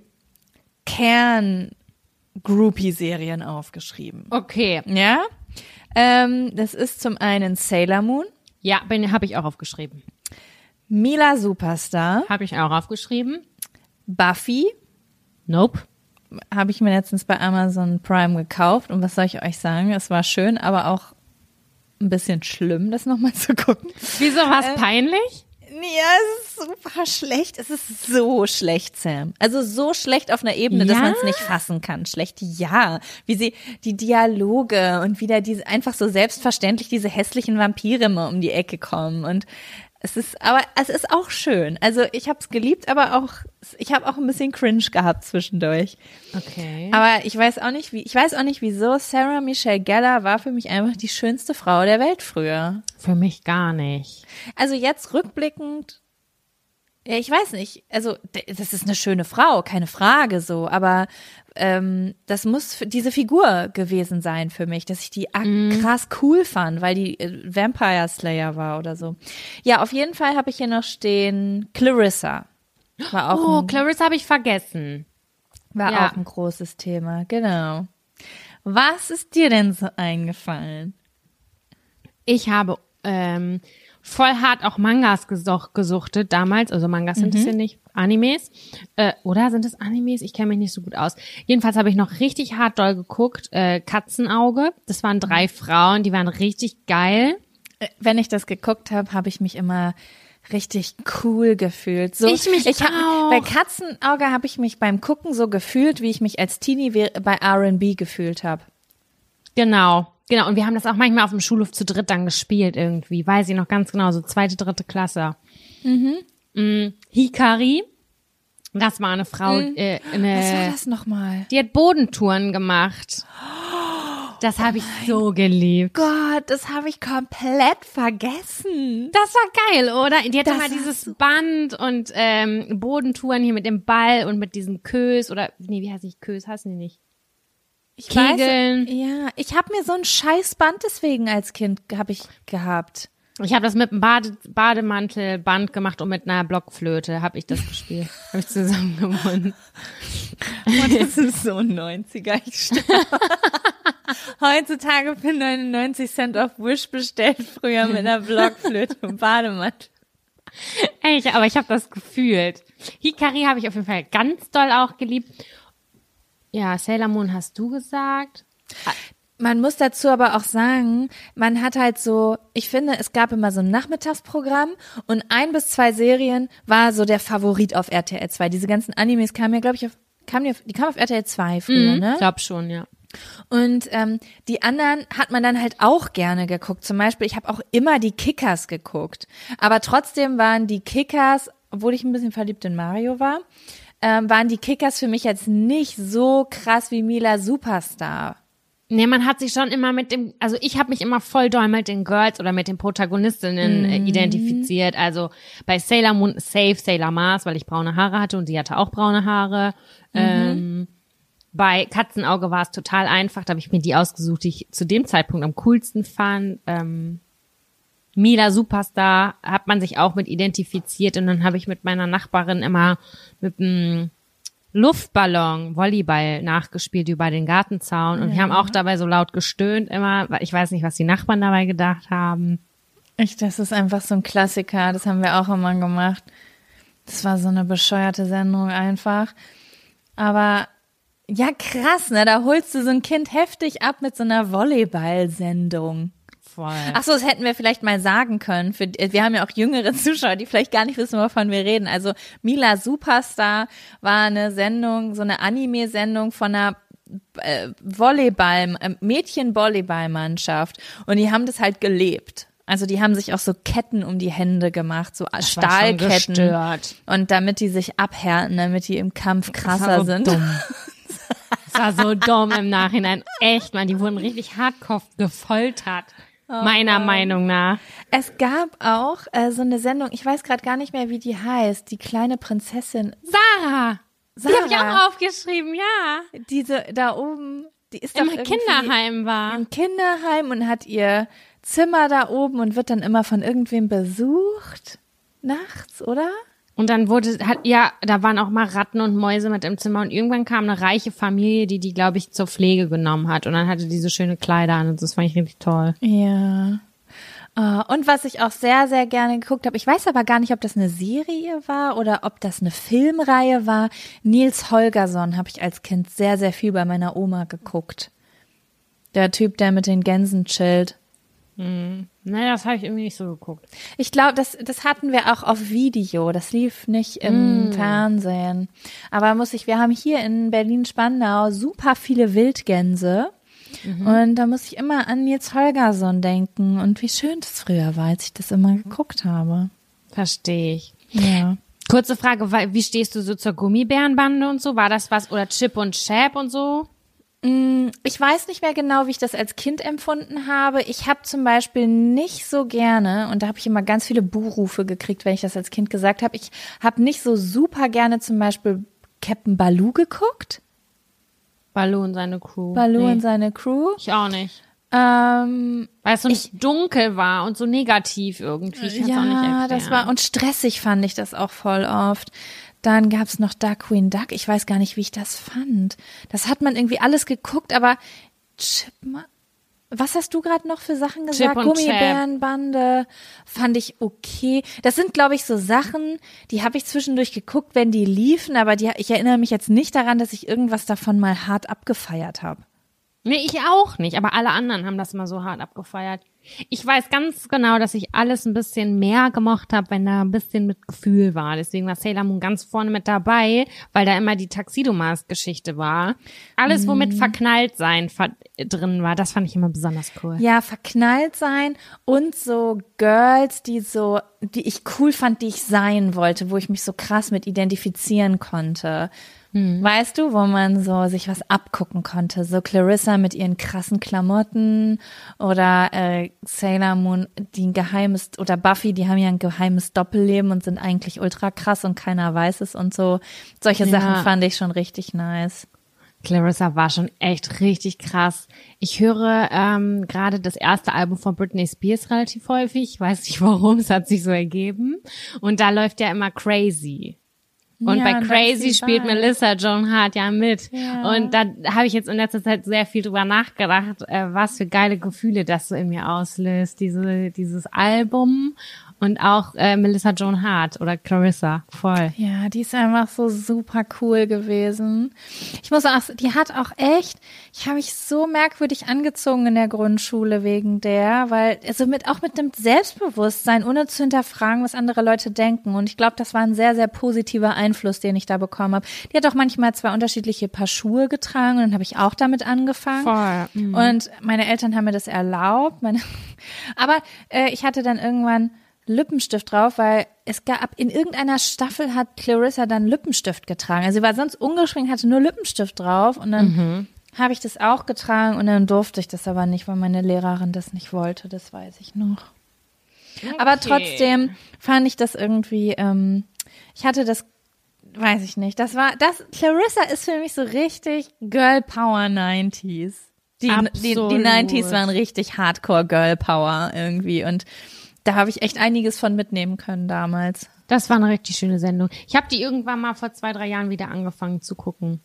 Kern-Groupie-Serien aufgeschrieben. Okay. Ja? Ähm, das ist zum einen Sailor Moon, Ja, bin habe ich auch aufgeschrieben. Mila Superstar, Habe ich auch aufgeschrieben. Buffy, Nope. habe ich mir letztens bei Amazon Prime gekauft und was soll ich euch sagen, es war schön, aber auch ein bisschen schlimm, das nochmal zu gucken. Wieso, war's peinlich? Ja, es ist super schlecht. Es ist so schlecht, Sam. Also so schlecht auf einer Ebene, Ja? dass man es nicht fassen kann. Schlecht, ja. Wie sie, die Dialoge und wieder diese, einfach so selbstverständlich diese hässlichen Vampire immer um die Ecke kommen und es ist, aber es ist auch schön. Also ich habe es geliebt, aber auch, ich habe auch ein bisschen Cringe gehabt zwischendurch. Okay. Aber ich weiß auch nicht, wie, ich weiß auch nicht, wieso Sarah Michelle Gellar war für mich einfach die schönste Frau der Welt früher. Für mich gar nicht. Also jetzt rückblickend, ja, ich weiß nicht, also das ist eine schöne Frau, keine Frage so, aber ähm, das muss für diese Figur gewesen sein für mich, dass ich die mm. krass cool fand, weil die äh, Vampire Slayer war oder so. Ja, auf jeden Fall habe ich hier noch stehen Clarissa. War auch Oh, ein, Clarissa habe ich vergessen. war ja. auch ein großes Thema, genau. Was ist dir denn so eingefallen? Ich habe ähm, voll hart auch Mangas gesuch- gesuchtet damals. Also Mangas sind es ja nicht, Animes. Äh, oder sind es Animes? Ich kenne mich nicht so gut aus. Jedenfalls habe ich noch richtig hart doll geguckt. Äh, Katzenauge. Das waren drei Frauen, die waren richtig geil. Wenn ich das geguckt habe, habe ich mich immer richtig cool gefühlt. So, ich mich ich hab, auch. Bei Katzenauge habe ich mich beim Gucken so gefühlt, wie ich mich als Teenie we- bei R and B gefühlt habe. Genau. Genau, und wir haben das auch manchmal auf dem Schulhof zu dritt dann gespielt irgendwie. Weiß ich noch ganz genau, so zweite, dritte Klasse. Mhm. Mm, Hikari, das war eine Frau, Mhm. äh, eine, Was war das nochmal? die hat Bodentouren gemacht. Das habe ich so geliebt. Gott, das habe ich komplett vergessen. Das war geil, oder? Die hatte Das mal war dieses so- Band und ähm, Bodentouren hier mit dem Ball und mit diesen Kös oder, nee, wie heißt die Kös? Heißen die nicht? Ich Kegeln. Weiß, ja, ich habe mir so ein scheiß Band deswegen als Kind habe ich gehabt. Ich habe das mit einem Bade Bademantelband gemacht und mit einer Blockflöte habe ich das gespielt. Habe ich zusammen gewonnen. Und das ist so ein neunziger. Ich sterbe. Heutzutage für neunundneunzig Cent auf Wish bestellt, früher mit einer Blockflöte und Bademantel. Ey, ich, aber ich habe das gefühlt. Hikari habe ich auf jeden Fall ganz doll auch geliebt. Ja, Sailor Moon hast du gesagt. Man muss dazu aber auch sagen, man hat halt so, ich finde, es gab immer so ein Nachmittagsprogramm und ein bis zwei Serien war so der Favorit auf R T L zwei. Diese ganzen Animes kamen ja, glaube ich, auf, kamen die, auf, die kamen auf R T L zwei früher, Mhm, ne? Ich glaube schon, ja. Und ähm, die anderen hat man dann halt auch gerne geguckt. Zum Beispiel, ich habe auch immer die Kickers geguckt. Aber trotzdem waren die Kickers, obwohl ich ein bisschen verliebt in Mario war, ähm, waren die Kickers für mich jetzt nicht so krass wie Mila Superstar. Nee, man hat sich schon immer mit dem, also ich habe mich immer voll doll mit den Girls oder mit den Protagonistinnen äh, identifiziert. Also bei Sailor Moon, safe Sailor Mars, weil ich braune Haare hatte und sie hatte auch braune Haare. Mhm. Ähm, bei Katzenauge war es total einfach, da habe ich mir die ausgesucht, die ich zu dem Zeitpunkt am coolsten fand. Ähm, Mila Superstar hat man sich auch mit identifiziert und dann habe ich mit meiner Nachbarin immer mit einem Luftballon Volleyball nachgespielt über den Gartenzaun und ja. Wir haben auch dabei so laut gestöhnt immer, weil ich weiß nicht, was die Nachbarn dabei gedacht haben. Ich, das ist einfach so ein Klassiker, das haben wir auch immer gemacht. Das war so eine bescheuerte Sendung einfach. Aber ja, krass, ne? Da holst du so ein Kind heftig ab mit so einer Volleyball-Sendung. Voll. Ach so, das hätten wir vielleicht mal sagen können. Für, wir haben ja auch jüngere Zuschauer, die vielleicht gar nicht wissen, wovon wir reden. Also Mila Superstar war eine Sendung, so eine Anime-Sendung von einer äh, Volleyball, äh, Mädchen-Volleyball-Mannschaft. Und die haben das halt gelebt. Also die haben sich auch so Ketten um die Hände gemacht, so das Stahlketten. War schon gestört. Und damit die sich abhärten, damit die im Kampf krasser das war so sind. Dumm. Das war so dumm im Nachhinein. Echt, man, die wurden richtig hardcore gefoltert. Oh, meiner Mann. Meinung nach. Es gab auch äh, so eine Sendung, ich weiß gerade gar nicht mehr, wie die heißt, die kleine Prinzessin. Sarah! Sarah. Die habe ich auch aufgeschrieben, ja. Diese da oben, die ist im doch Kinderheim war. Im Kinderheim und hat ihr Zimmer da oben und wird dann immer von irgendwem besucht. Nachts, oder? Und dann wurde, hat, ja, da waren auch mal Ratten und Mäuse mit im Zimmer und irgendwann kam eine reiche Familie, die die, glaube ich, zur Pflege genommen hat und dann hatte die so schöne Kleider an und das fand ich richtig toll. Ja. Oh, und was ich auch sehr, sehr gerne geguckt habe, ich weiß aber gar nicht, ob das eine Serie war oder ob das eine Filmreihe war. Nils Holgersson habe ich als Kind sehr, sehr viel bei meiner Oma geguckt. Der Typ, der mit den Gänsen chillt. Hm. Naja, das habe ich irgendwie nicht so geguckt. Ich glaube, das, das hatten wir auch auf Video. Das lief nicht im mm. Fernsehen. Aber muss ich, wir haben hier in Berlin-Spandau super viele Wildgänse. Mhm. Und da muss ich immer an Nils Holgersson denken und wie schön das früher war, als ich das immer geguckt habe. Verstehe ich. Ja. Kurze Frage, wie stehst du so zur Gummibärenbande und so? War das was? Oder Chip und Chap und so? Ich weiß nicht mehr genau, wie ich das als Kind empfunden habe. Ich habe zum Beispiel nicht so gerne, und da habe ich immer ganz viele Buhrufe gekriegt, wenn ich das als Kind gesagt habe, ich habe nicht so super gerne zum Beispiel Captain Baloo geguckt. Baloo und seine Crew. Baloo nee. und seine Crew. Ich auch nicht. Ähm, Weil es so ich, dunkel war und so negativ irgendwie. Ich kann's ja, auch nicht erklären. Das war, und stressig fand ich das auch voll oft. Dann gab's noch Duck Queen Duck. Ich weiß gar nicht, wie ich das fand. Das hat man irgendwie alles geguckt, aber Chip, was hast du gerade noch für Sachen gesagt? Gummibärenbande fand ich okay. Das sind, glaube ich, so Sachen, die habe ich zwischendurch geguckt, wenn die liefen, aber die, ich erinnere mich jetzt nicht daran, dass ich irgendwas davon mal hart abgefeiert habe. Nee, ich auch nicht, aber alle anderen haben das mal so hart abgefeiert. Ich weiß ganz genau, dass ich alles ein bisschen mehr gemocht habe, wenn da ein bisschen mit Gefühl war. Deswegen war Sailor Moon ganz vorne mit dabei, weil da immer die Tuxedo-Mask-Geschichte war. Alles, womit mm. verknallt sein ver- drin war, das fand ich immer besonders cool. Ja, verknallt sein und so Girls, die so, die ich cool fand, die ich sein wollte, wo ich mich so krass mit identifizieren konnte. Hm. Weißt du, wo man so sich was abgucken konnte, so Clarissa mit ihren krassen Klamotten oder äh, Sailor Moon, die ein geheimes, oder Buffy, die haben ja ein geheimes Doppelleben und sind eigentlich ultra krass und keiner weiß es und so. Solche ja. Sachen fand ich schon richtig nice. Clarissa war schon echt richtig krass. Ich höre ähm, gerade das erste Album von Britney Spears relativ häufig. Ich weiß nicht warum, es hat sich so ergeben. Und da läuft ja immer Crazy. Und ja, bei Crazy spielt bei. Melissa Joan Hart ja mit. Ja. Und da habe ich jetzt in letzter Zeit sehr viel drüber nachgedacht, äh, was für geile Gefühle das so in mir auslöst, diese dieses Album. Und auch äh, Melissa Joan Hart oder Clarissa, voll. Ja, die ist einfach so super cool gewesen. Ich muss auch, die hat auch echt, ich habe mich so merkwürdig angezogen in der Grundschule wegen der, weil, also mit, auch mit dem Selbstbewusstsein, ohne zu hinterfragen, was andere Leute denken. Und ich glaube, das war ein sehr, sehr positiver Einfluss, den ich da bekommen habe. Die hat auch manchmal zwei unterschiedliche Paar Schuhe getragen und dann habe ich auch damit angefangen. Voll. Mhm. Und meine Eltern haben mir das erlaubt. Meine, aber äh, ich hatte dann irgendwann Lippenstift drauf, weil es gab, in irgendeiner Staffel hat Clarissa dann Lippenstift getragen. Also sie war sonst ungeschminkt, hatte nur Lippenstift drauf und dann mhm. habe ich das auch getragen und dann durfte ich das aber nicht, weil meine Lehrerin das nicht wollte, das weiß ich noch. Okay. Aber trotzdem fand ich das irgendwie, ähm, ich hatte das, weiß ich nicht, das war, das, Clarissa ist für mich so richtig Girl Power neunziger. Die, die, die neunziger waren richtig Hardcore Girl Power irgendwie und da habe ich echt einiges von mitnehmen können damals. Das war eine richtig schöne Sendung. Ich habe die irgendwann mal vor zwei, drei Jahren wieder angefangen zu gucken.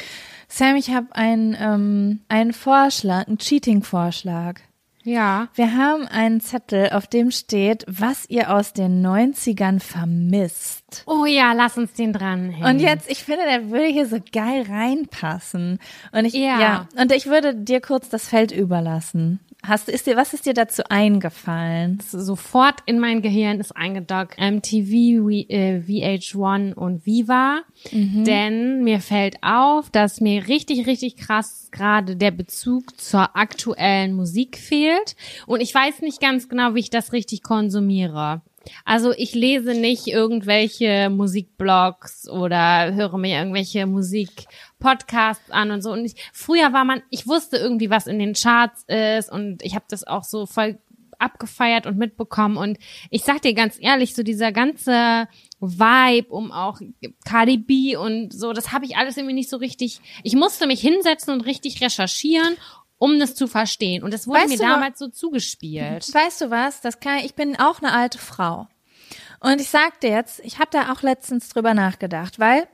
Sam, ich habe einen, ähm, einen Vorschlag, einen Cheating-Vorschlag. Ja. Wir haben einen Zettel, auf dem steht, was ihr aus den neunzigern vermisst. Oh ja, lass uns den dranhängen. Und jetzt, ich finde, der würde hier so geil reinpassen. Und ich, ja. ja, und ich würde dir kurz das Feld überlassen. Hast, ist dir, was ist dir dazu eingefallen? Sofort in mein Gehirn ist eingedockt M T V, äh, V H eins und Viva. Mhm. Denn mir fällt auf, dass mir richtig, richtig krass gerade der Bezug zur aktuellen Musik fehlt. Und ich weiß nicht ganz genau, wie ich das richtig konsumiere. Also ich lese nicht irgendwelche Musikblogs oder höre mir irgendwelche Musikpodcasts an und so. Und ich, früher war man, ich wusste irgendwie, was in den Charts ist und ich habe das auch so voll abgefeiert und mitbekommen. Und ich sag dir ganz ehrlich, so dieser ganze Vibe um auch Cardi B und so, das habe ich alles irgendwie nicht so richtig, ich musste mich hinsetzen und richtig recherchieren, um das zu verstehen. Und das wurde weißt mir damals so zugespielt. Weißt du was? Das kann, ich bin auch eine alte Frau. Und ich sag dir jetzt, ich habe da auch letztens drüber nachgedacht, weil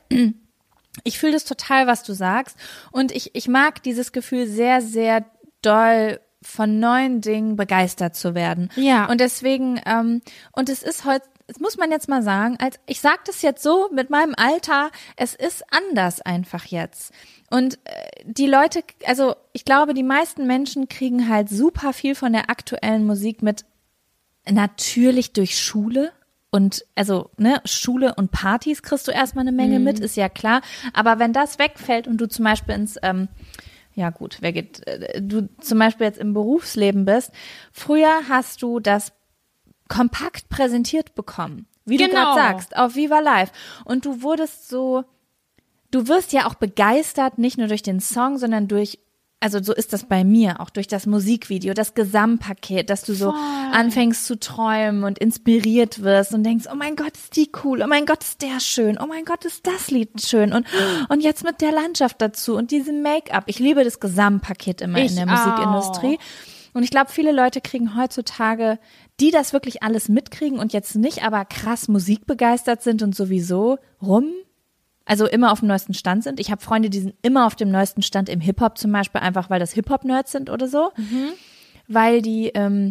ich fühle das total, was du sagst. Und ich, ich mag dieses Gefühl sehr, sehr doll, von neuen Dingen begeistert zu werden. Ja. Und deswegen, ähm, und es ist heut, das muss man jetzt mal sagen, als ich sage das jetzt so mit meinem Alter, es ist anders einfach jetzt. Und äh, die Leute, also ich glaube, die meisten Menschen kriegen halt super viel von der aktuellen Musik mit, natürlich durch Schule. Und also, ne, Schule und Partys kriegst du erstmal eine Menge mhm. mit, ist ja klar. Aber wenn das wegfällt und du zum Beispiel ins, ähm, ja gut, wer geht, äh, du zum Beispiel jetzt im Berufsleben bist, früher hast du das kompakt präsentiert bekommen, wie genau. du gerade sagst, auf Viva Live. Und du wurdest so, du wirst ja auch begeistert, nicht nur durch den Song, sondern durch, also so ist das bei mir, auch durch das Musikvideo, das Gesamtpaket, dass du so Voll. anfängst zu träumen und inspiriert wirst und denkst, oh mein Gott, ist die cool, oh mein Gott, ist der schön, oh mein Gott, ist das Lied schön und und jetzt mit der Landschaft dazu und diesem Make-up. Ich liebe das Gesamtpaket immer ich in der auch. Musikindustrie. Und ich glaube, viele Leute kriegen heutzutage, die das wirklich alles mitkriegen und jetzt nicht aber krass musikbegeistert sind und sowieso rum, also immer auf dem neuesten Stand sind. Ich habe Freunde, die sind immer auf dem neuesten Stand im Hip-Hop zum Beispiel, einfach weil das Hip-Hop-Nerds sind oder so. Mhm. Weil die ähm,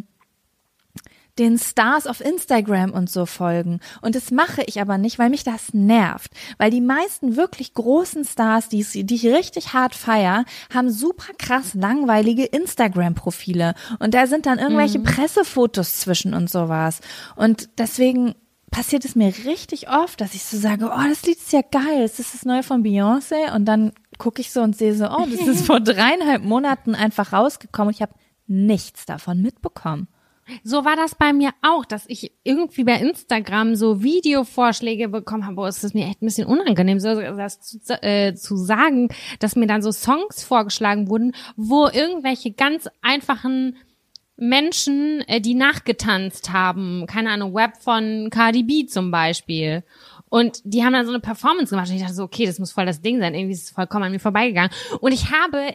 den Stars auf Instagram und so folgen. Und das mache ich aber nicht, weil mich das nervt. Weil die meisten wirklich großen Stars, die, die ich richtig hart feier, haben super krass langweilige Instagram-Profile. Und da sind dann irgendwelche mhm. Pressefotos zwischen und sowas. Und deswegen passiert es mir richtig oft, dass ich so sage, oh, das Lied ist ja geil, das ist das neue von Beyoncé und dann gucke ich so und sehe so, oh, das ist vor dreieinhalb Monaten einfach rausgekommen und ich habe nichts davon mitbekommen. So war das bei mir auch, dass ich irgendwie bei Instagram so Videovorschläge bekommen habe, boah, es ist mir echt ein bisschen unangenehm, so das zu, äh, zu sagen, dass mir dann so Songs vorgeschlagen wurden, wo irgendwelche ganz einfachen Menschen, die nachgetanzt haben, keine Ahnung, Web von Cardi B zum Beispiel. Und die haben dann so eine Performance gemacht und ich dachte so, okay, das muss voll das Ding sein, irgendwie ist es vollkommen an mir vorbeigegangen. Und ich habe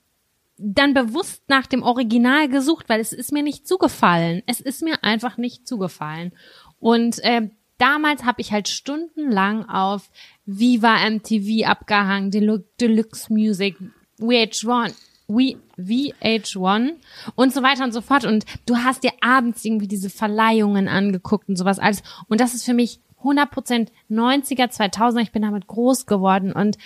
dann bewusst nach dem Original gesucht, weil es ist mir nicht zugefallen. Es ist mir einfach nicht zugefallen. Und äh, damals habe ich halt stundenlang auf Viva M T V abgehangen, Delu- Deluxe Music, V H eins. We, V H eins und so weiter und so fort. Und du hast dir abends irgendwie diese Verleihungen angeguckt und sowas alles. Und das ist für mich hundert Prozent neunziger, zweitausender. Ich bin damit groß geworden und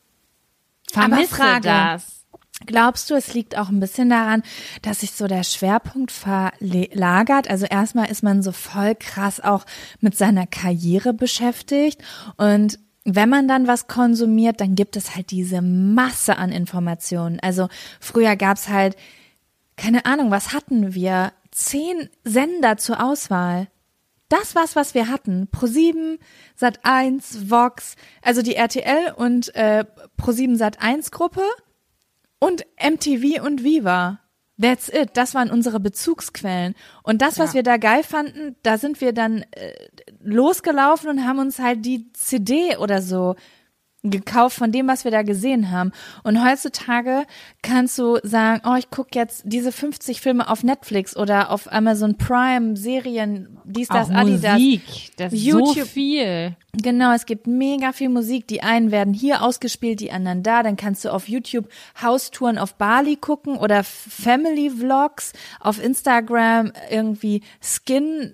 vermisse Frage, das. Glaubst du, es liegt auch ein bisschen daran, dass sich so der Schwerpunkt verlagert? Also erstmal ist man so voll krass auch mit seiner Karriere beschäftigt und wenn man dann was konsumiert, dann gibt es halt diese Masse an Informationen. Also früher gab's halt, keine Ahnung, was hatten wir? Zehn Sender zur Auswahl. Das war's, was wir hatten. ProSieben, Sat eins, Vox, also die R T L und äh, ProSieben Sat eins Gruppe und M T V und Viva. That's it. Das waren unsere Bezugsquellen. Und das, was ja. wir da geil fanden, da sind wir dann äh, losgelaufen und haben uns halt die C D oder so gekauft von dem, was wir da gesehen haben. Und heutzutage kannst du sagen, oh, ich gucke jetzt diese fünfzig Filme auf Netflix oder auf Amazon Prime, Serien, dies, das, Auch Adidas. Musik, das ist YouTube. so viel. Genau, es gibt mega viel Musik. Die einen werden hier ausgespielt, die anderen da. Dann kannst du auf YouTube Haustouren auf Bali gucken oder Family Vlogs, auf Instagram irgendwie Skin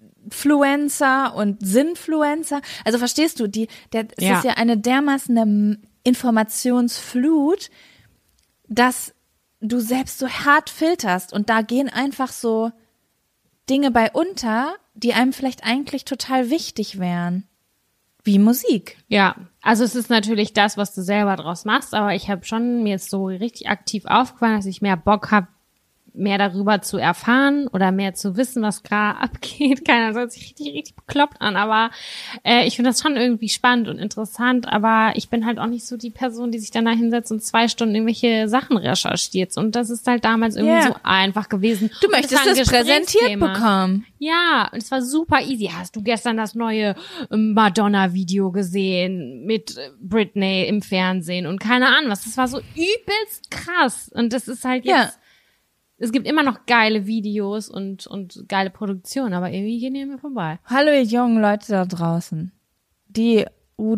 Influencer und Sinfluencer. Also verstehst du, die, der, es ja. ist ja eine dermaßen Informationsflut, dass du selbst so hart filterst und da gehen einfach so Dinge bei unter, die einem vielleicht eigentlich total wichtig wären. Wie Musik. Ja, also es ist natürlich das, was du selber draus machst, aber ich habe schon mir jetzt so richtig aktiv aufgefallen, dass ich mehr Bock habe, mehr darüber zu erfahren oder mehr zu wissen, was gerade abgeht. Keiner soll sich richtig, richtig bekloppt an, aber äh, ich finde das schon irgendwie spannend und interessant, aber ich bin halt auch nicht so die Person, die sich danach hinsetzt und zwei Stunden irgendwelche Sachen recherchiert und das ist halt damals irgendwie yeah. so einfach gewesen. Du möchtest das, das präsentiert bekommen. Ja, und es war super easy. Hast du gestern das neue Madonna-Video gesehen mit Britney im Fernsehen und keine Ahnung was. Das war so übelst krass und das ist halt jetzt yeah. Es gibt immer noch geile Videos und und geile Produktionen, aber irgendwie gehen die mir vorbei. Hallo ihr jungen Leute da draußen. Die U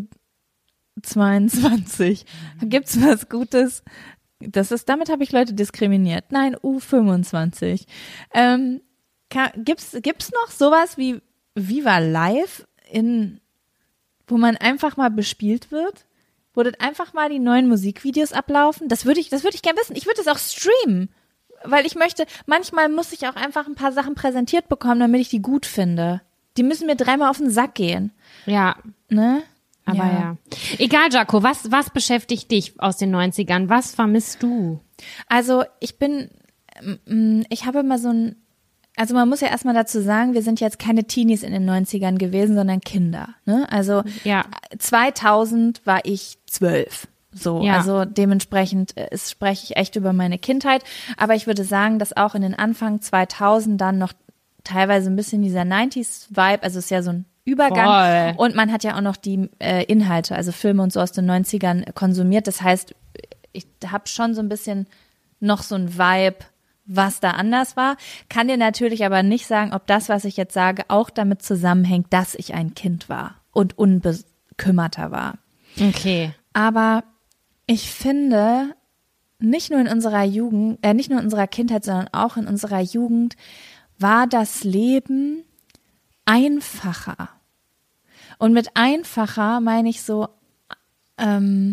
zweiundzwanzig. Mhm. Gibt's was Gutes? Das ist, damit habe ich Leute diskriminiert. Nein, U fünfundzwanzig. Ähm, kann, gibt's gibt's noch sowas wie Viva Live in, wo man einfach mal bespielt wird? Wo das einfach mal die neuen Musikvideos ablaufen? Das würde ich, das würde ich gerne wissen. Ich würde das auch streamen. Weil ich möchte, manchmal muss ich auch einfach ein paar Sachen präsentiert bekommen, damit ich die gut finde. Die müssen mir dreimal auf den Sack gehen. Ja. Ne? Aber ja. ja. Egal, Jaco, was, was beschäftigt dich aus den neunzigern? Was vermisst du? Also ich bin, ich habe immer so ein, also man muss ja erstmal dazu sagen, wir sind jetzt keine Teenies in den neunzigern gewesen, sondern Kinder. Ne? Also ja. zweitausend war ich zwölf. So, ja. Also dementsprechend äh, spreche ich echt über meine Kindheit. Aber ich würde sagen, dass auch in den Anfang zweitausend dann noch teilweise ein bisschen dieser neunziger-Vibe, also es ist ja so ein Übergang. Voll. Und man hat ja auch noch die äh, Inhalte, also Filme und so aus den neunzigern konsumiert. Das heißt, ich habe schon so ein bisschen noch so ein Vibe, was da anders war. Kann dir natürlich aber nicht sagen, ob das, was ich jetzt sage, auch damit zusammenhängt, dass ich ein Kind war und unbekümmerter war. Okay. Aber ich finde, nicht nur in unserer Jugend, äh, nicht nur in unserer Kindheit, sondern auch in unserer Jugend war das Leben einfacher. Und mit einfacher meine ich so, ähm,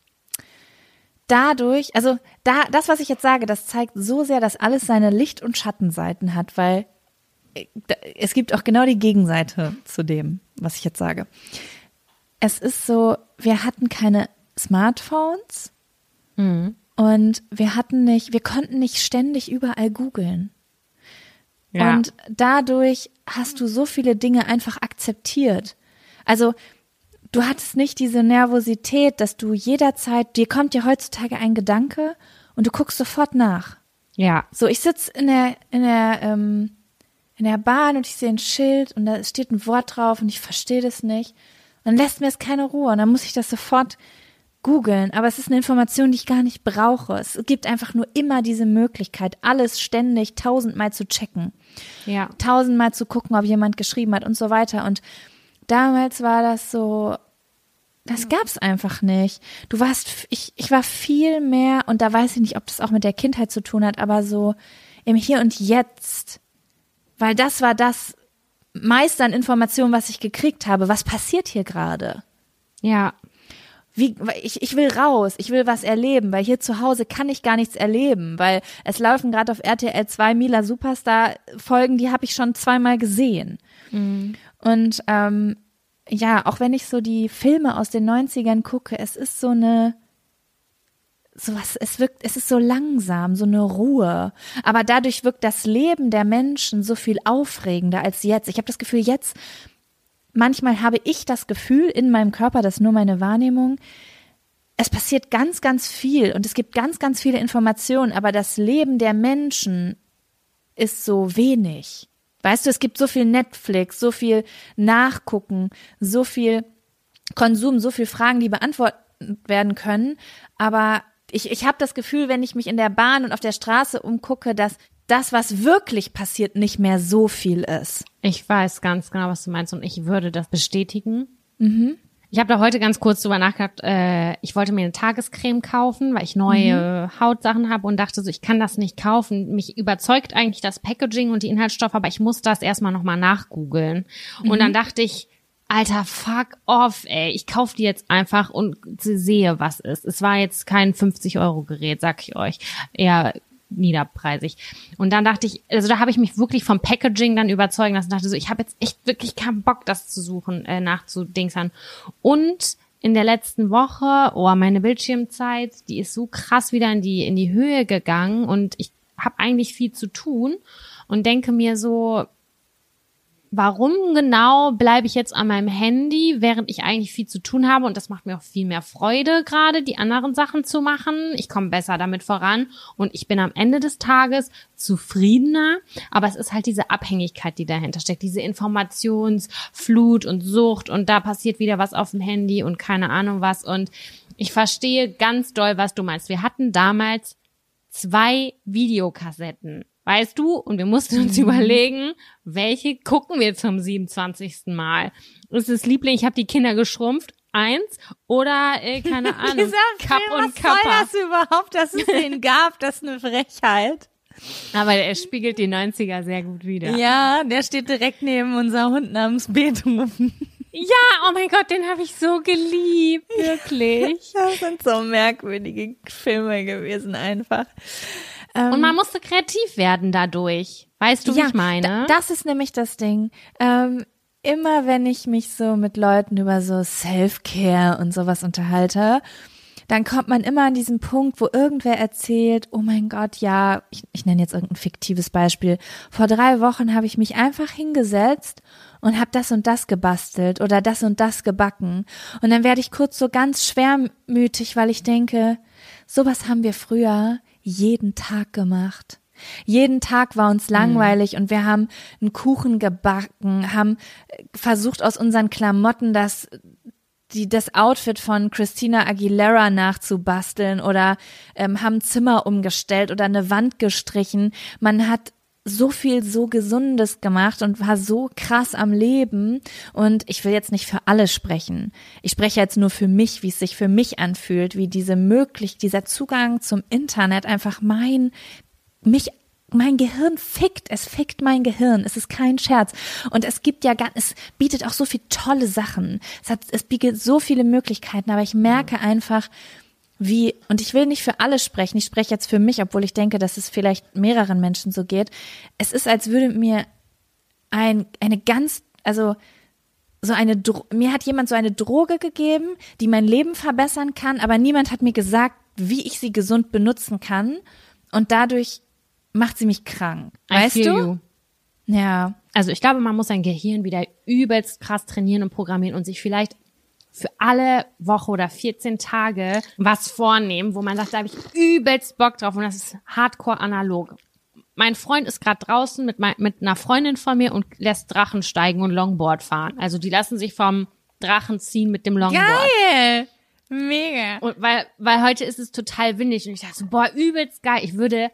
dadurch, also da, das, was ich jetzt sage, das zeigt so sehr, dass alles seine Licht- und Schattenseiten hat, weil es gibt auch genau die Gegenseite zu dem, was ich jetzt sage. Es ist so, wir hatten keine Smartphones mhm. und wir hatten nicht, wir konnten nicht ständig überall googeln. Ja. Und dadurch hast du so viele Dinge einfach akzeptiert. Also du hattest nicht diese Nervosität, dass du jederzeit, dir kommt ja heutzutage ein Gedanke und du guckst sofort nach. Ja. So, ich sitze in der, in der, ähm, in der Bahn und ich sehe ein Schild und da steht ein Wort drauf und ich verstehe das nicht. Und dann lässt mir es keine Ruhe und dann muss ich das sofort googeln. Aber es ist eine Information, die ich gar nicht brauche. Es gibt einfach nur immer diese Möglichkeit, alles ständig tausendmal zu checken. Ja. Tausendmal zu gucken, ob jemand geschrieben hat und so weiter. Und damals war das so, das gab's einfach nicht. Du warst, ich, ich war viel mehr, und da weiß ich nicht, ob das auch mit der Kindheit zu tun hat, aber so im Hier und Jetzt. Weil das war das meiste an Informationen, was ich gekriegt habe. Was passiert hier gerade? Ja. Wie, ich, ich will raus, ich will was erleben, weil hier zu Hause kann ich gar nichts erleben, weil es laufen gerade auf R T L zwei Mila Superstar Folgen, die habe ich schon zweimal gesehen. Mhm. Und ähm, ja, auch wenn ich so die Filme aus den neunzigern gucke, es ist so eine, sowas, es wirkt, es ist so langsam, so eine Ruhe. Aber dadurch wirkt das Leben der Menschen so viel aufregender als jetzt. Ich habe das Gefühl, jetzt manchmal habe ich das Gefühl in meinem Körper, das ist nur meine Wahrnehmung, es passiert ganz, ganz viel und es gibt ganz, ganz viele Informationen, aber das Leben der Menschen ist so wenig. Weißt du, es gibt so viel Netflix, so viel Nachgucken, so viel Konsum, so viel Fragen, die beantwortet werden können, aber ich, ich habe das Gefühl, wenn ich mich in der Bahn und auf der Straße umgucke, dass das, was wirklich passiert, nicht mehr so viel ist. Ich weiß ganz genau, was du meinst und ich würde das bestätigen. Mhm. Ich habe da heute ganz kurz drüber nachgedacht, äh, ich wollte mir eine Tagescreme kaufen, weil ich neue mhm. Hautsachen habe und dachte so, ich kann das nicht kaufen. Mich überzeugt eigentlich das Packaging und die Inhaltsstoffe, aber ich muss das erstmal nochmal nachgoogeln. Mhm. Und dann dachte ich, Alter, fuck off, ey, ich kaufe die jetzt einfach und sehe, was ist. Es war jetzt kein fünfzig-Euro-Gerät, sag ich euch, eher niederpreisig. Und dann dachte ich, also da habe ich mich wirklich vom Packaging dann überzeugen lassen, dachte so, ich habe jetzt echt wirklich keinen Bock, das zu suchen, äh, nachzudingsern. Und in der letzten Woche, oh, meine Bildschirmzeit, die ist so krass wieder in die in die Höhe gegangen und ich habe eigentlich viel zu tun und denke mir so, warum genau bleibe ich jetzt an meinem Handy, während ich eigentlich viel zu tun habe? Und das macht mir auch viel mehr Freude, gerade die anderen Sachen zu machen. Ich komme besser damit voran und ich bin am Ende des Tages zufriedener. Aber es ist halt diese Abhängigkeit, die dahinter steckt, diese Informationsflut und Sucht und da passiert wieder was auf dem Handy und keine Ahnung was. Und ich verstehe ganz doll, was du meinst. Wir hatten damals zwei Videokassetten. Weißt du? Und wir mussten uns mhm. überlegen, welche gucken wir zum siebenundzwanzigsten Mal. Ist es Liebling, ich habe die Kinder geschrumpft, eins, oder, äh, keine Ahnung, Kapp und Kappa. Was soll das überhaupt, dass es den gab? Das ist eine Frechheit. Aber er spiegelt die neunziger sehr gut wider. Ja, der steht direkt neben unser Hund namens Beethoven. Ja, oh mein Gott, den habe ich so geliebt, wirklich. Das sind so merkwürdige Filme gewesen einfach. Und man musste kreativ werden dadurch. Weißt du, wie ja, ich meine? D- das ist nämlich das Ding. Ähm, immer wenn ich mich so mit Leuten über so Self-Care und sowas unterhalte, dann kommt man immer an diesen Punkt, wo irgendwer erzählt, oh mein Gott, ja, ich, ich nenne jetzt irgendein fiktives Beispiel. Vor drei Wochen habe ich mich einfach hingesetzt und habe das und das gebastelt oder das und das gebacken. Und dann werde ich kurz so ganz schwermütig, weil ich denke, sowas haben wir früher jeden Tag gemacht. Jeden Tag war uns langweilig und wir haben einen Kuchen gebacken, haben versucht aus unseren Klamotten das die das Outfit von Christina Aguilera nachzubasteln oder ähm, haben Zimmer umgestellt oder eine Wand gestrichen. Man hat so viel so Gesundes gemacht und war so krass am Leben. Und ich will jetzt nicht für alle sprechen. Ich spreche jetzt nur für mich, wie es sich für mich anfühlt, wie diese möglich, dieser Zugang zum Internet einfach mein, mich mein Gehirn fickt, es fickt mein Gehirn, es ist kein Scherz. Und es gibt ja gar, es bietet auch so viele tolle Sachen. Es hat, es bietet so viele Möglichkeiten, aber ich merke einfach, wie, und ich will nicht für alle sprechen, ich spreche jetzt für mich, obwohl ich denke, dass es vielleicht mehreren Menschen so geht. Es ist, als würde mir ein, eine ganz, also, so eine, Dro- mir hat jemand so eine Droge gegeben, die mein Leben verbessern kann, aber niemand hat mir gesagt, wie ich sie gesund benutzen kann. Und dadurch macht sie mich krank. Weißt I feel du? You. Ja. Also ich glaube, man muss sein Gehirn wieder übelst krass trainieren und programmieren und sich vielleicht für alle Woche oder vierzehn Tage was vornehmen, wo man sagt, da habe ich übelst Bock drauf und das ist hardcore analog. Mein Freund ist gerade draußen mit, mein, mit einer Freundin von mir und lässt Drachen steigen und Longboard fahren. Also die lassen sich vom Drachen ziehen mit dem Longboard. Geil! Mega. Und weil, weil heute ist es total windig und ich dachte so, boah, übelst geil. Ich würde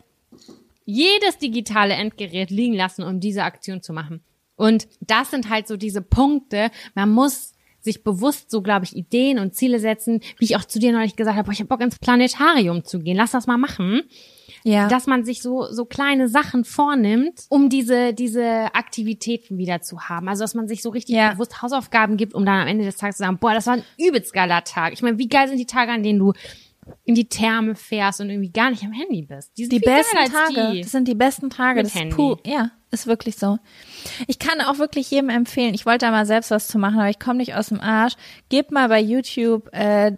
jedes digitale Endgerät liegen lassen, um diese Aktion zu machen. Und das sind halt so diese Punkte. Man muss sich bewusst so, glaube ich, Ideen und Ziele setzen, wie ich auch zu dir neulich gesagt habe, boah, ich habe Bock ins Planetarium zu gehen. Lass das mal machen. Ja. Dass man sich so so kleine Sachen vornimmt, um diese diese Aktivitäten wieder zu haben. Also dass man sich so richtig Ja. bewusst Hausaufgaben gibt, um dann am Ende des Tages zu sagen, boah, das war ein übelst geiler Tag. Ich meine, wie geil sind die Tage, an denen du in die Therme fährst und irgendwie gar nicht am Handy bist. Die sind Die viel besten geiler als Tage. die. Das sind die besten Tage. Mit Das ist Handy. puh. Ja, ist wirklich so. Ich kann auch wirklich jedem empfehlen, ich wollte da mal selbst was zu machen, aber ich komme nicht aus dem Arsch. Gebt mal bei YouTube äh,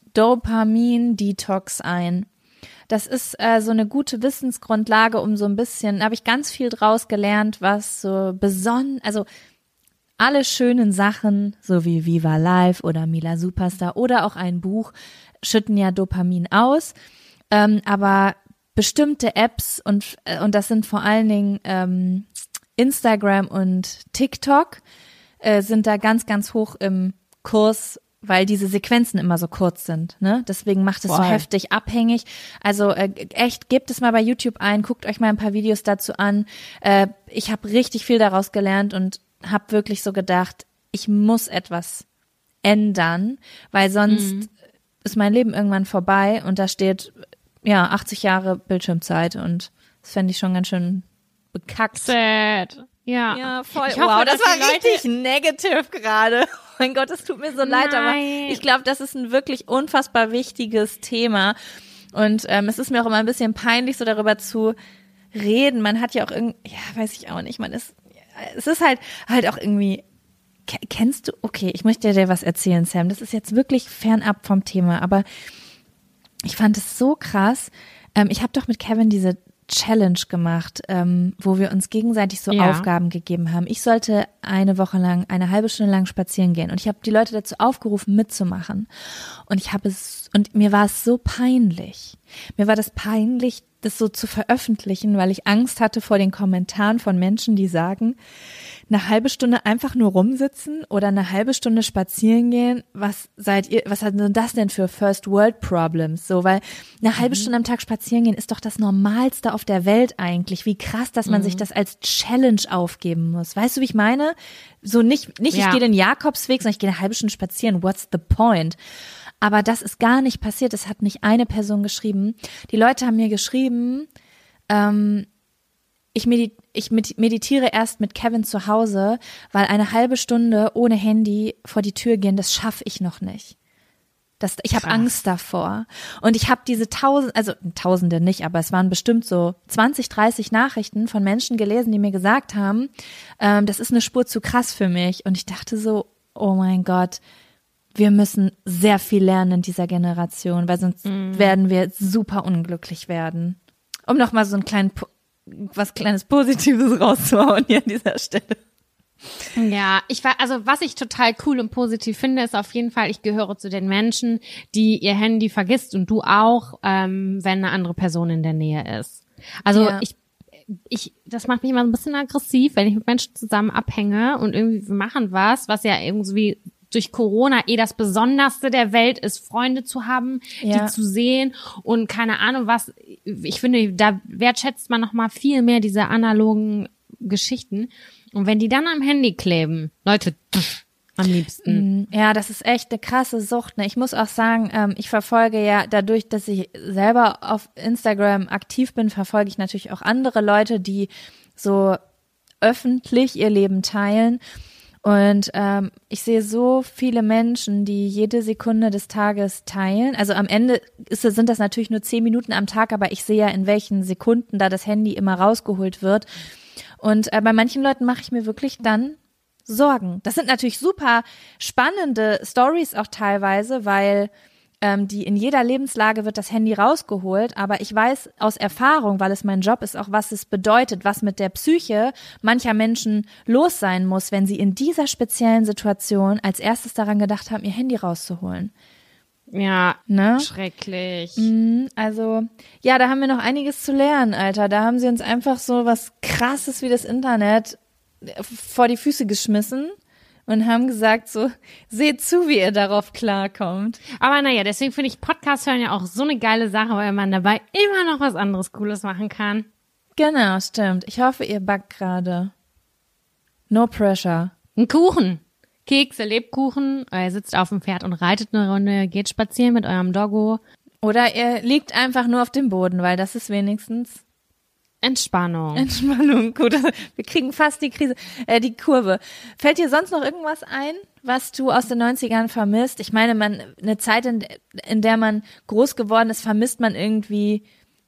Dopamin-Detox ein. Das ist äh, so eine gute Wissensgrundlage, um so ein bisschen, da habe ich ganz viel draus gelernt, was so besonnen, also alle schönen Sachen, so wie Viva Live oder Mila Superstar oder auch ein Buch, schütten ja Dopamin aus, ähm, aber bestimmte Apps und äh, und das sind vor allen Dingen ähm, Instagram und TikTok äh, sind da ganz, ganz hoch im Kurs, weil diese Sequenzen immer so kurz sind, ne? Deswegen macht es so Voll. heftig abhängig. Also äh, echt, gebt es mal bei YouTube ein, guckt euch mal ein paar Videos dazu an. Äh, ich habe richtig viel daraus gelernt und habe wirklich so gedacht, ich muss etwas ändern, weil sonst Mhm. ist mein Leben irgendwann vorbei und da steht, ja, achtzig Jahre Bildschirmzeit und das fände ich schon ganz schön bekackt. Sad. Ja. Ja, voll. Ich hoffe, wow, das dass war die Leute- richtig negative gerade. Oh mein Gott, es tut mir so leid, aber Nein. ich glaube, das ist ein wirklich unfassbar wichtiges Thema. Und ähm, es ist mir auch immer ein bisschen peinlich, so darüber zu reden. Man hat ja auch irgendwie, ja, weiß ich auch nicht, man ist, es ist halt, halt auch irgendwie, ke- kennst du, okay, ich möchte dir was erzählen, Sam, das ist jetzt wirklich fernab vom Thema, aber ich fand es so krass. Ähm, ich habe doch mit Kevin diese Challenge gemacht, ähm, wo wir uns gegenseitig so Ja. Aufgaben gegeben haben. Ich sollte eine Woche lang, eine halbe Stunde lang spazieren gehen und ich habe die Leute dazu aufgerufen, mitzumachen. Und ich habe es, und mir war es so peinlich. Mir war das peinlich, das so zu veröffentlichen, weil ich Angst hatte vor den Kommentaren von Menschen, die sagen, eine halbe Stunde einfach nur rumsitzen oder eine halbe Stunde spazieren gehen, was seid ihr, was sind das denn für First World Problems? So, weil eine halbe Stunde am Tag spazieren gehen ist doch das Normalste auf der Welt eigentlich. Wie krass, dass man sich das als Challenge aufgeben muss. Weißt du, wie ich meine? So nicht, nicht Ja. ich gehe den Jakobsweg, sondern ich gehe eine halbe Stunde spazieren. What's the point? Aber das ist gar nicht passiert. Es hat nicht eine Person geschrieben. Die Leute haben mir geschrieben, ähm, ich, medit- ich med- meditiere erst mit Kevin zu Hause, weil eine halbe Stunde ohne Handy vor die Tür gehen, das schaffe ich noch nicht. Das, ich habe Angst davor. Und ich habe diese tausend, also Tausende nicht, aber es waren bestimmt so zwanzig, dreißig Nachrichten von Menschen gelesen, die mir gesagt haben, ähm, das ist eine Spur zu krass für mich. Und ich dachte so, oh mein Gott, wir müssen sehr viel lernen in dieser Generation, weil sonst mm. werden wir super unglücklich werden. Um nochmal so ein kleinen, was kleines Positives rauszuhauen hier an dieser Stelle. Ja, ich war, also was ich total cool und positiv finde, ist auf jeden Fall, ich gehöre zu den Menschen, die ihr Handy vergisst und du auch, ähm, wenn eine andere Person in der Nähe ist. Also ja. ich, ich, das macht mich immer ein bisschen aggressiv, wenn ich mit Menschen zusammen abhänge und irgendwie wir machen was, was ja irgendwie durch Corona eh das Besonderste der Welt ist, Freunde zu haben, ja. die zu sehen und keine Ahnung was. Ich finde, da wertschätzt man noch mal viel mehr diese analogen Geschichten. Und wenn die dann am Handy kleben, Leute, pff, am liebsten. Ja, das ist echt eine krasse Sucht. Ne? Ich muss auch sagen, ähm, ich verfolge ja dadurch, dass ich selber auf Instagram aktiv bin, verfolge ich natürlich auch andere Leute, die so öffentlich ihr Leben teilen. Und ähm, ich sehe so viele Menschen, die jede Sekunde des Tages teilen. Also am Ende ist, sind das natürlich nur zehn Minuten am Tag, aber ich sehe ja, in welchen Sekunden da das Handy immer rausgeholt wird. Und äh, bei manchen Leuten mache ich mir wirklich dann Sorgen. Das sind natürlich super spannende Stories auch teilweise, weil ähm, die in jeder Lebenslage wird das Handy rausgeholt. Aber ich weiß aus Erfahrung, weil es mein Job ist, auch was es bedeutet, was mit der Psyche mancher Menschen los sein muss, wenn sie in dieser speziellen Situation als erstes daran gedacht haben, ihr Handy rauszuholen. Ja, ne? Schrecklich. Also, ja, da haben wir noch einiges zu lernen, Alter. Da haben sie uns einfach so was Krasses wie das Internet vor die Füße geschmissen und haben gesagt so, seht zu, wie ihr darauf klarkommt. Aber naja, deswegen finde ich Podcast hören ja auch so eine geile Sache, weil man dabei immer noch was anderes Cooles machen kann. Genau, stimmt. Ich hoffe, ihr backt gerade. No pressure. Ein Kuchen. Kekse, Lebkuchen, ihr sitzt auf dem Pferd und reitet eine Runde, geht spazieren mit eurem Doggo. Oder ihr liegt einfach nur auf dem Boden, weil das ist wenigstens Entspannung. Entspannung, gut. Wir kriegen fast die Krise, äh, die Kurve. Fällt dir sonst noch irgendwas ein, was du aus den neunzigern vermisst? Ich meine, man eine Zeit, in, in der man groß geworden ist, vermisst man irgendwie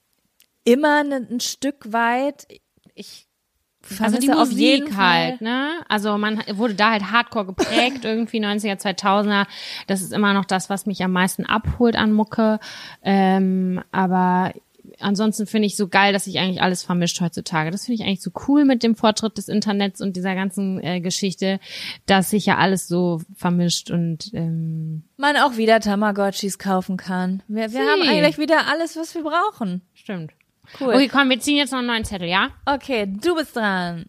immer ein, ein Stück weit. Ich Also die auf jeden Musik Fall. halt, ne? Also man wurde da halt hardcore geprägt, irgendwie neunziger, zweitausender. Das ist immer noch das, was mich am meisten abholt an Mucke. Ähm, aber ansonsten finde ich so geil, dass sich eigentlich alles vermischt heutzutage. Das finde ich eigentlich so cool mit dem Fortschritt des Internets und dieser ganzen äh, Geschichte, dass sich ja alles so vermischt und ähm, man auch wieder Tamagotchis kaufen kann. Wir, wir haben eigentlich wieder alles, was wir brauchen. Stimmt. Cool. Okay, komm, wir ziehen jetzt noch einen neuen Zettel, ja? Okay, du bist dran.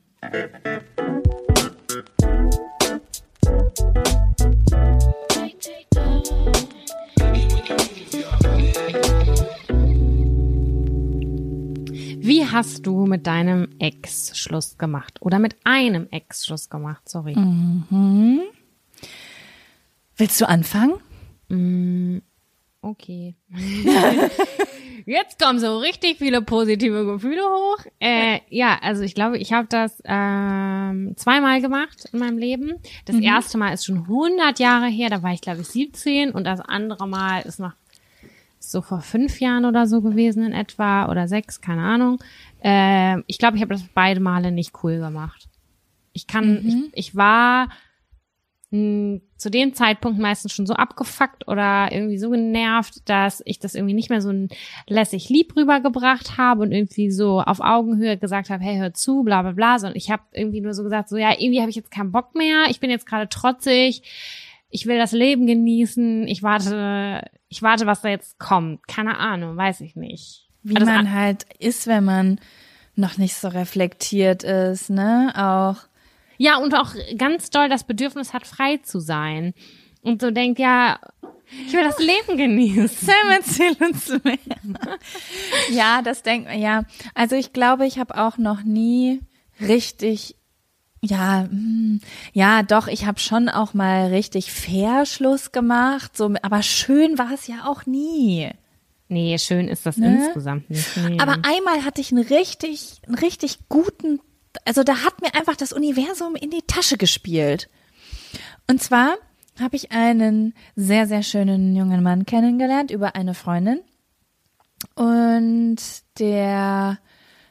Wie hast du mit deinem Ex Schluss gemacht? Oder mit einem Ex Schluss gemacht? Sorry. Mhm. Willst du anfangen? Mm, okay. Jetzt kommen so richtig viele positive Gefühle hoch. Äh, ja, also ich glaube, ich habe das ähm, zweimal gemacht in meinem Leben. Das mhm. erste Mal ist schon hundert Jahre her, da war ich glaube ich siebzehn und das andere Mal ist noch so vor fünf Jahren oder so gewesen in etwa oder sechs, keine Ahnung. Äh, ich glaube, ich habe das beide Male nicht cool gemacht. Ich kann, mhm. ich, ich war mh, zu dem Zeitpunkt meistens schon so abgefuckt oder irgendwie so genervt, dass ich das irgendwie nicht mehr so lässig lieb rübergebracht habe und irgendwie so auf Augenhöhe gesagt habe, hey, hör zu, bla bla bla, sondern ich habe irgendwie nur so gesagt, so ja, irgendwie habe ich jetzt keinen Bock mehr, ich bin jetzt gerade trotzig, ich will das Leben genießen, ich warte, ich warte, was da jetzt kommt, keine Ahnung, weiß ich nicht. Wie also man halt ist, wenn man noch nicht so reflektiert ist, ne, auch. Ja, und auch ganz doll das Bedürfnis hat, frei zu sein. Und so denkt, ja, ich will das Leben genießen. Sam, erzähl uns mehr. Ja, das denkt, ja. Also ich glaube, ich habe auch noch nie richtig, ja, ja, doch, ich habe schon auch mal richtig fair Schluss gemacht. So, aber schön war es ja auch nie. Nee, schön ist das Ne? insgesamt nicht. Nee. Aber einmal hatte ich einen richtig, einen richtig guten, also da hat mir einfach das Universum in die Tasche gespielt. Und zwar habe ich einen sehr, sehr schönen jungen Mann kennengelernt über eine Freundin. Und der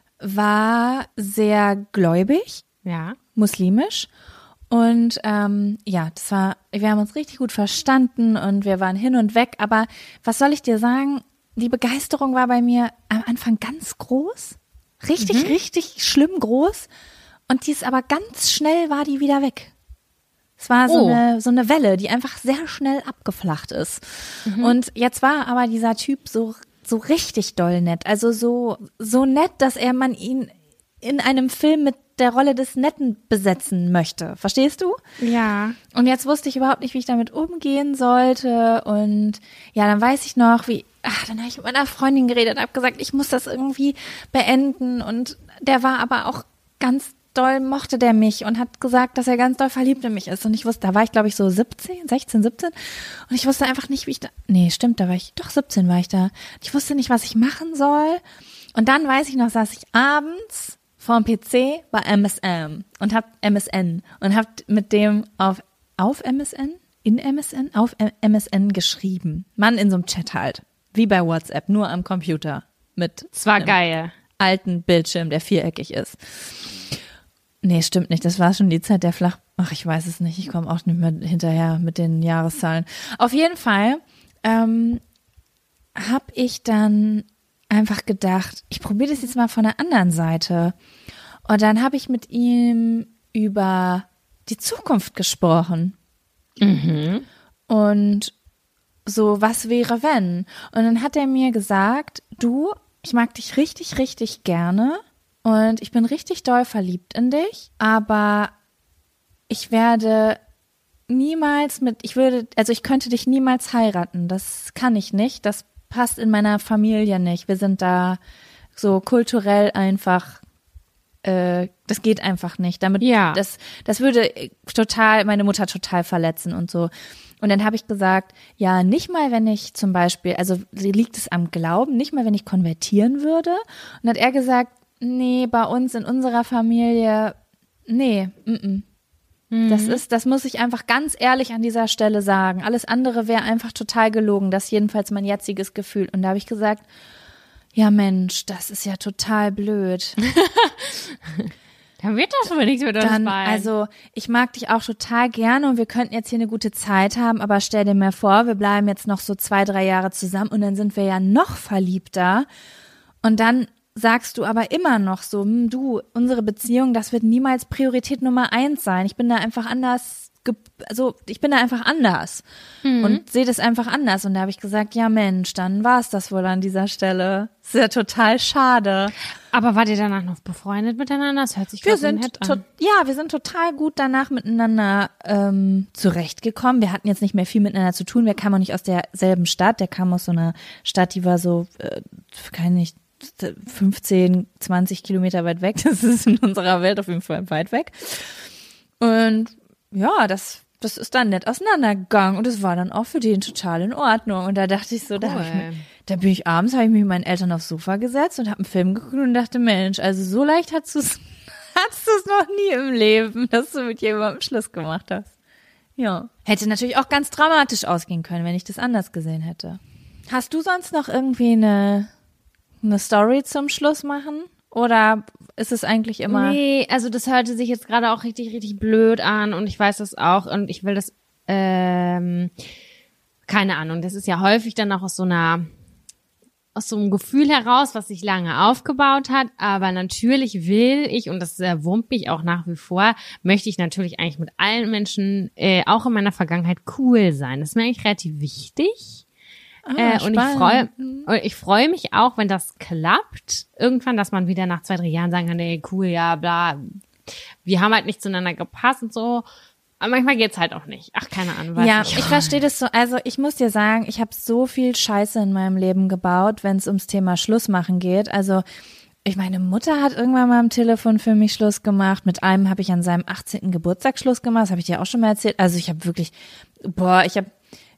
war sehr gläubig, ja. muslimisch. Und ähm, ja, das war, wir haben uns richtig gut verstanden und wir waren hin und weg. Aber was soll ich dir sagen? Die Begeisterung war bei mir am Anfang ganz groß. Richtig, mhm. richtig schlimm groß. Und die ist aber ganz schnell war die wieder weg. Es war so, oh. eine, so eine Welle, die einfach sehr schnell abgeflacht ist. Mhm. Und jetzt war aber dieser Typ so, so richtig doll nett. Also so, so nett, dass er man ihn in einem Film mit der Rolle des Netten besetzen möchte. Verstehst du? Ja. Und jetzt wusste ich überhaupt nicht, wie ich damit umgehen sollte. Und ja, dann weiß ich noch, wie, ach, dann habe ich mit meiner Freundin geredet und habe gesagt, ich muss das irgendwie beenden. Und der war aber auch ganz doll, mochte der mich und hat gesagt, dass er ganz doll verliebt in mich ist. Und ich wusste, da war ich, glaube ich, so siebzehn, sechzehn, siebzehn. Und ich wusste einfach nicht, wie ich da, nee, stimmt, da war ich, doch siebzehn war ich da. Ich wusste nicht, was ich machen soll. Und dann weiß ich noch, saß ich abends vorm P C bei M S N und hab M S N und hab mit dem auf, auf M S N, in M S N, auf M S N geschrieben. Mann, in so einem Chat halt. Wie bei WhatsApp, nur am Computer. Mit das war einem geil. alten Bildschirm, der viereckig ist. Nee, stimmt nicht. Das war schon die Zeit der Flach... Ach, ich weiß es nicht. Ich komme auch nicht mehr hinterher mit den Jahreszahlen. Auf jeden Fall ähm, habe ich dann einfach gedacht, ich probiere das jetzt mal von der anderen Seite. Und dann habe ich mit ihm über die Zukunft gesprochen. Mhm. Und so, was wäre, wenn? Und dann hat er mir gesagt, du, ich mag dich richtig, richtig gerne und ich bin richtig doll verliebt in dich, aber ich werde niemals mit, ich würde, also ich könnte dich niemals heiraten. Das kann ich nicht. Das passt in meiner Familie nicht. Wir sind da so kulturell einfach, äh, das geht einfach nicht. Damit, ja. das, das würde total, meine Mutter total verletzen und so. Und dann habe ich gesagt, ja, nicht mal, wenn ich zum Beispiel, also liegt es am Glauben, nicht mal, wenn ich konvertieren würde. Und dann hat er gesagt, nee, bei uns in unserer Familie, nee, mm, mm. Das ist, das muss ich einfach ganz ehrlich an dieser Stelle sagen. Alles andere wäre einfach total gelogen. Das ist jedenfalls mein jetziges Gefühl. Und da habe ich gesagt, ja Mensch, das ist ja total blöd. Dann wird das wohl nichts mit uns beiden. Also ich mag dich auch total gerne und wir könnten jetzt hier eine gute Zeit haben, aber stell dir mal vor, wir bleiben jetzt noch so zwei, drei Jahre zusammen und dann sind wir ja noch verliebter. Und dann sagst du aber immer noch so, hm, du, unsere Beziehung, das wird niemals Priorität Nummer eins sein. Ich bin da einfach anders, ge- also ich bin da einfach anders mhm. und sehe das einfach anders. Und da habe ich gesagt, ja Mensch, dann war es das wohl an dieser Stelle. Das ist ja total schade. Aber wart ihr danach noch befreundet miteinander? Das hört sich wir so sind nett to- an. Ja, wir sind total gut danach miteinander ähm, zurechtgekommen. Wir hatten jetzt nicht mehr viel miteinander zu tun. Wir kamen auch nicht aus derselben Stadt. Der kam aus so einer Stadt, die war so, äh, kann ich fünfzehn, zwanzig Kilometer weit weg. Das ist in unserer Welt auf jeden Fall weit weg. Und ja, das, das ist dann nett auseinandergegangen und es war dann auch für den total in Ordnung. Und da dachte ich so, cool. da, hab ich mir, da bin ich abends, habe ich mich mit meinen Eltern aufs Sofa gesetzt und habe einen Film geguckt und dachte, Mensch, also so leicht hast du es hast du es noch nie im Leben, dass du mit jemandem Schluss gemacht hast. Ja. Hätte natürlich auch ganz dramatisch ausgehen können, wenn ich das anders gesehen hätte. Hast du sonst noch irgendwie eine eine Story zum Schluss machen? Oder ist es eigentlich immer... Nee, also das hörte sich jetzt gerade auch richtig, richtig blöd an und ich weiß das auch und ich will das, ähm, keine Ahnung, das ist ja häufig dann auch aus so einer, aus so einem Gefühl heraus, was sich lange aufgebaut hat, aber natürlich will ich, und das äh, wurmt mich auch nach wie vor, möchte ich natürlich eigentlich mit allen Menschen, äh, auch in meiner Vergangenheit, cool sein. Das ist mir eigentlich relativ wichtig. Ah, äh, und ich freue ich freue mich auch, wenn das klappt, irgendwann, dass man wieder nach zwei, drei Jahren sagen kann, ey, cool, ja, bla, wir haben halt nicht zueinander gepasst und so. Aber manchmal geht's halt auch nicht. Ach, keine Ahnung. Weiß ja, nicht. Ich verstehe das so. Also ich muss dir sagen, ich habe so viel Scheiße in meinem Leben gebaut, wenn es ums Thema Schluss machen geht. Also ich meine Mutter hat irgendwann mal am Telefon für mich Schluss gemacht. Mit einem habe ich an seinem achtzehnten Geburtstag Schluss gemacht. Das habe ich dir auch schon mal erzählt. Also ich habe wirklich, boah, ich habe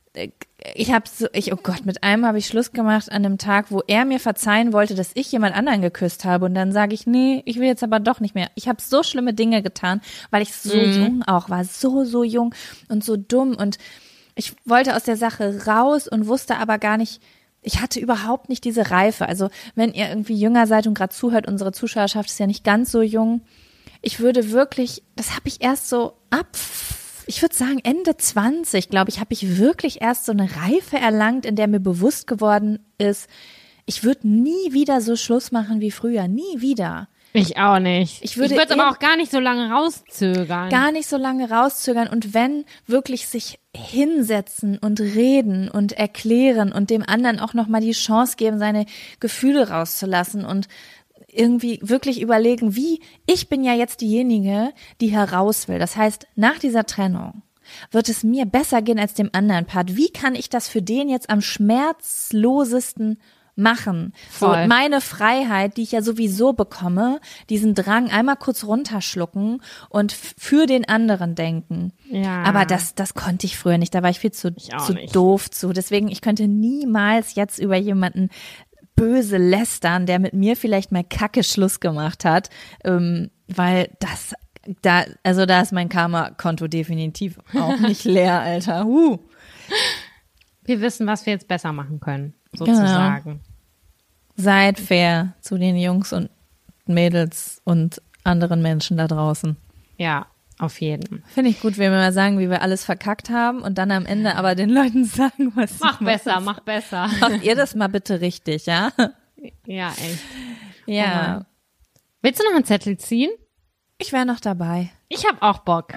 ich habe so, ich, oh Gott, mit einem habe ich Schluss gemacht an einem Tag, wo er mir verzeihen wollte, dass ich jemand anderen geküsst habe und dann sage ich, nee, ich will jetzt aber doch nicht mehr. Ich habe so schlimme Dinge getan, weil ich so mhm. jung auch war, so, so jung und so dumm und ich wollte aus der Sache raus und wusste aber gar nicht, ich hatte überhaupt nicht diese Reife. Also wenn ihr irgendwie jünger seid und gerade zuhört, unsere Zuschauerschaft ist ja nicht ganz so jung. Ich würde wirklich, das habe ich erst so ab, ich würde sagen Ende zwanzig, glaube ich, habe ich wirklich erst so eine Reife erlangt, in der mir bewusst geworden ist, ich würde nie wieder so Schluss machen wie früher, nie wieder. Ich auch nicht. Ich würde es aber auch gar nicht so lange rauszögern. Gar nicht so lange rauszögern und wenn, wirklich sich hinsetzen und reden und erklären und dem anderen auch nochmal die Chance geben, seine Gefühle rauszulassen und irgendwie wirklich überlegen, wie, ich bin ja jetzt diejenige, die heraus will. Das heißt, nach dieser Trennung wird es mir besser gehen als dem anderen Part. Wie kann ich das für den jetzt am schmerzlosesten machen? Voll. So meine Freiheit, die ich ja sowieso bekomme, diesen Drang einmal kurz runterschlucken und für den anderen denken. Ja. Aber das, das konnte ich früher nicht. Da war ich viel zu, ich zu nicht. doof zu. Deswegen, ich könnte niemals jetzt über jemanden böse lästern, der mit mir vielleicht mal Kacke Schluss gemacht hat, ähm, weil das, da, also da ist mein Karma-Konto definitiv auch nicht leer, Alter. Huh. Wir wissen, was wir jetzt besser machen können, sozusagen. Genau. Seid fair zu den Jungs und Mädels und anderen Menschen da draußen. Ja, auf jeden. Finde ich gut, wenn wir mal sagen, wie wir alles verkackt haben und dann am Ende aber den Leuten sagen, was Mach sie besser, machen. mach besser. Macht ihr das mal bitte richtig, ja? Ja, echt. Ja. Oh, willst du noch einen Zettel ziehen? Ich wäre noch dabei. Ich habe auch Bock.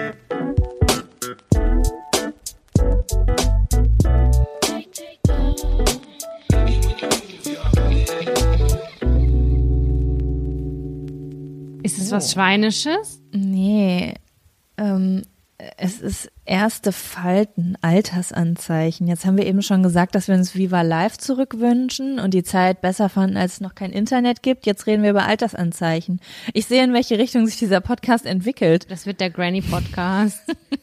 Ist es was Schweinisches? Nee, ähm, es ist erste Falten, Altersanzeichen. Jetzt haben wir eben schon gesagt, dass wir uns Viva Live zurückwünschen und die Zeit besser fanden, als es noch kein Internet gibt. Jetzt reden wir über Altersanzeichen. Ich sehe, in welche Richtung sich dieser Podcast entwickelt. Das wird der Granny-Podcast.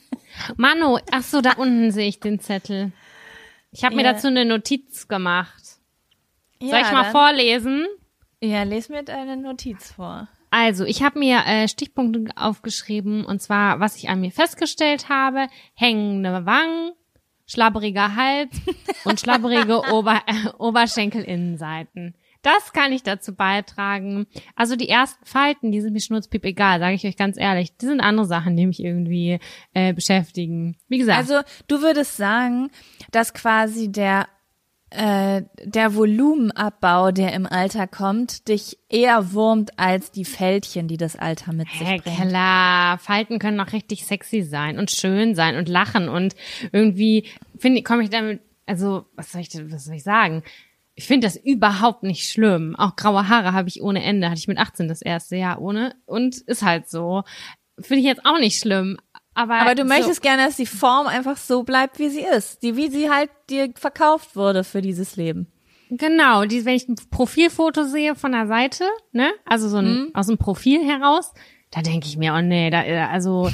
Manu, ach so, da unten sehe ich den Zettel. Ich habe mir Ja. dazu eine Notiz gemacht. Soll Ja, ich mal dann- vorlesen? Ja, les mir deine Notiz vor. Also, ich habe mir äh, Stichpunkte aufgeschrieben, und zwar, was ich an mir festgestellt habe: hängende Wangen, schlabberiger Hals und schlabberige Ober äh, Oberschenkelinnenseiten. Das kann ich dazu beitragen. Also die ersten Falten, die sind mir schnurzpiep egal, sage ich euch ganz ehrlich. Die sind andere Sachen, die mich irgendwie äh, beschäftigen. Wie gesagt. Also du würdest sagen, dass quasi der äh, der Volumenabbau, der im Alter kommt, dich eher wurmt als die Fältchen, die das Alter mit sich Hä, bringt. klar, Falten können auch richtig sexy sein und schön sein und lachen und irgendwie finde komme ich damit, also was soll ich was soll ich sagen? Ich finde das überhaupt nicht schlimm. Auch graue Haare habe ich ohne Ende, hatte ich mit achtzehn das erste Jahr ohne und ist halt so. Finde ich jetzt auch nicht schlimm. Aber, Aber du so, möchtest gerne, dass die Form einfach so bleibt, wie sie ist. Die, wie sie halt dir verkauft wurde für dieses Leben. Genau, die, wenn ich ein Profilfoto sehe von der Seite, ne, also so ein, Mhm. aus dem Profil heraus, da denke ich mir, oh nee, da, also,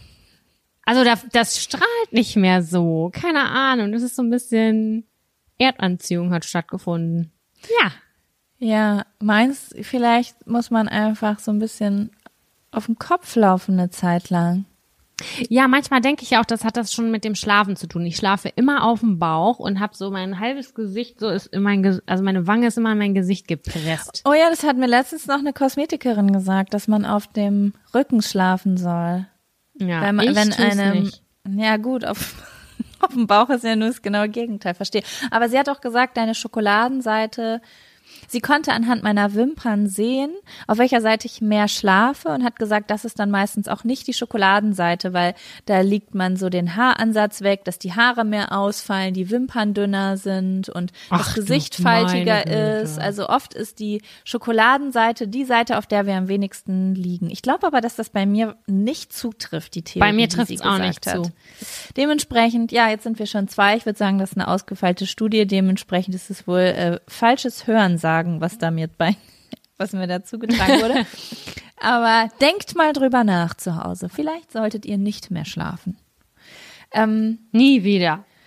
also da, das strahlt nicht mehr so. Keine Ahnung, das ist so ein bisschen Erdanziehung hat stattgefunden. Ja. Ja, meinst, vielleicht muss man einfach so ein bisschen auf dem Kopf laufen eine Zeit lang. Ja, manchmal denke ich auch, das hat das schon mit dem Schlafen zu tun. Ich schlafe immer auf dem Bauch und habe so mein halbes Gesicht, so ist in mein, Ges- also meine Wange ist immer in mein Gesicht gepresst. Oh ja, das hat mir letztens noch eine Kosmetikerin gesagt, dass man auf dem Rücken schlafen soll. Ja, Weil man, ich wenn tu's einem, nicht. ja gut, auf, auf dem Bauch ist ja nur das genaue Gegenteil, verstehe. Aber sie hat auch gesagt, deine Schokoladenseite, sie konnte anhand meiner Wimpern sehen, auf welcher Seite ich mehr schlafe und hat gesagt, das ist dann meistens auch nicht die Schokoladenseite, weil da liegt man so den Haaransatz weg, dass die Haare mehr ausfallen, die Wimpern dünner sind und Ach das du Gesicht meine faltiger Güte. ist. Also oft ist die Schokoladenseite die Seite, auf der wir am wenigsten liegen. Ich glaube aber, dass das bei mir nicht zutrifft, die Theorie, Bei mir die trifft sie es auch nicht gesagt hat. zu. Dementsprechend, ja, jetzt sind wir schon zwei. Ich würde sagen, das ist eine ausgefeilte Studie. Dementsprechend ist es wohl äh, falsches Hörensagen, was da mir bei, was mir dazu getragen wurde. Aber denkt mal drüber nach zu Hause. Vielleicht solltet ihr nicht mehr schlafen. Ähm, Nie wieder.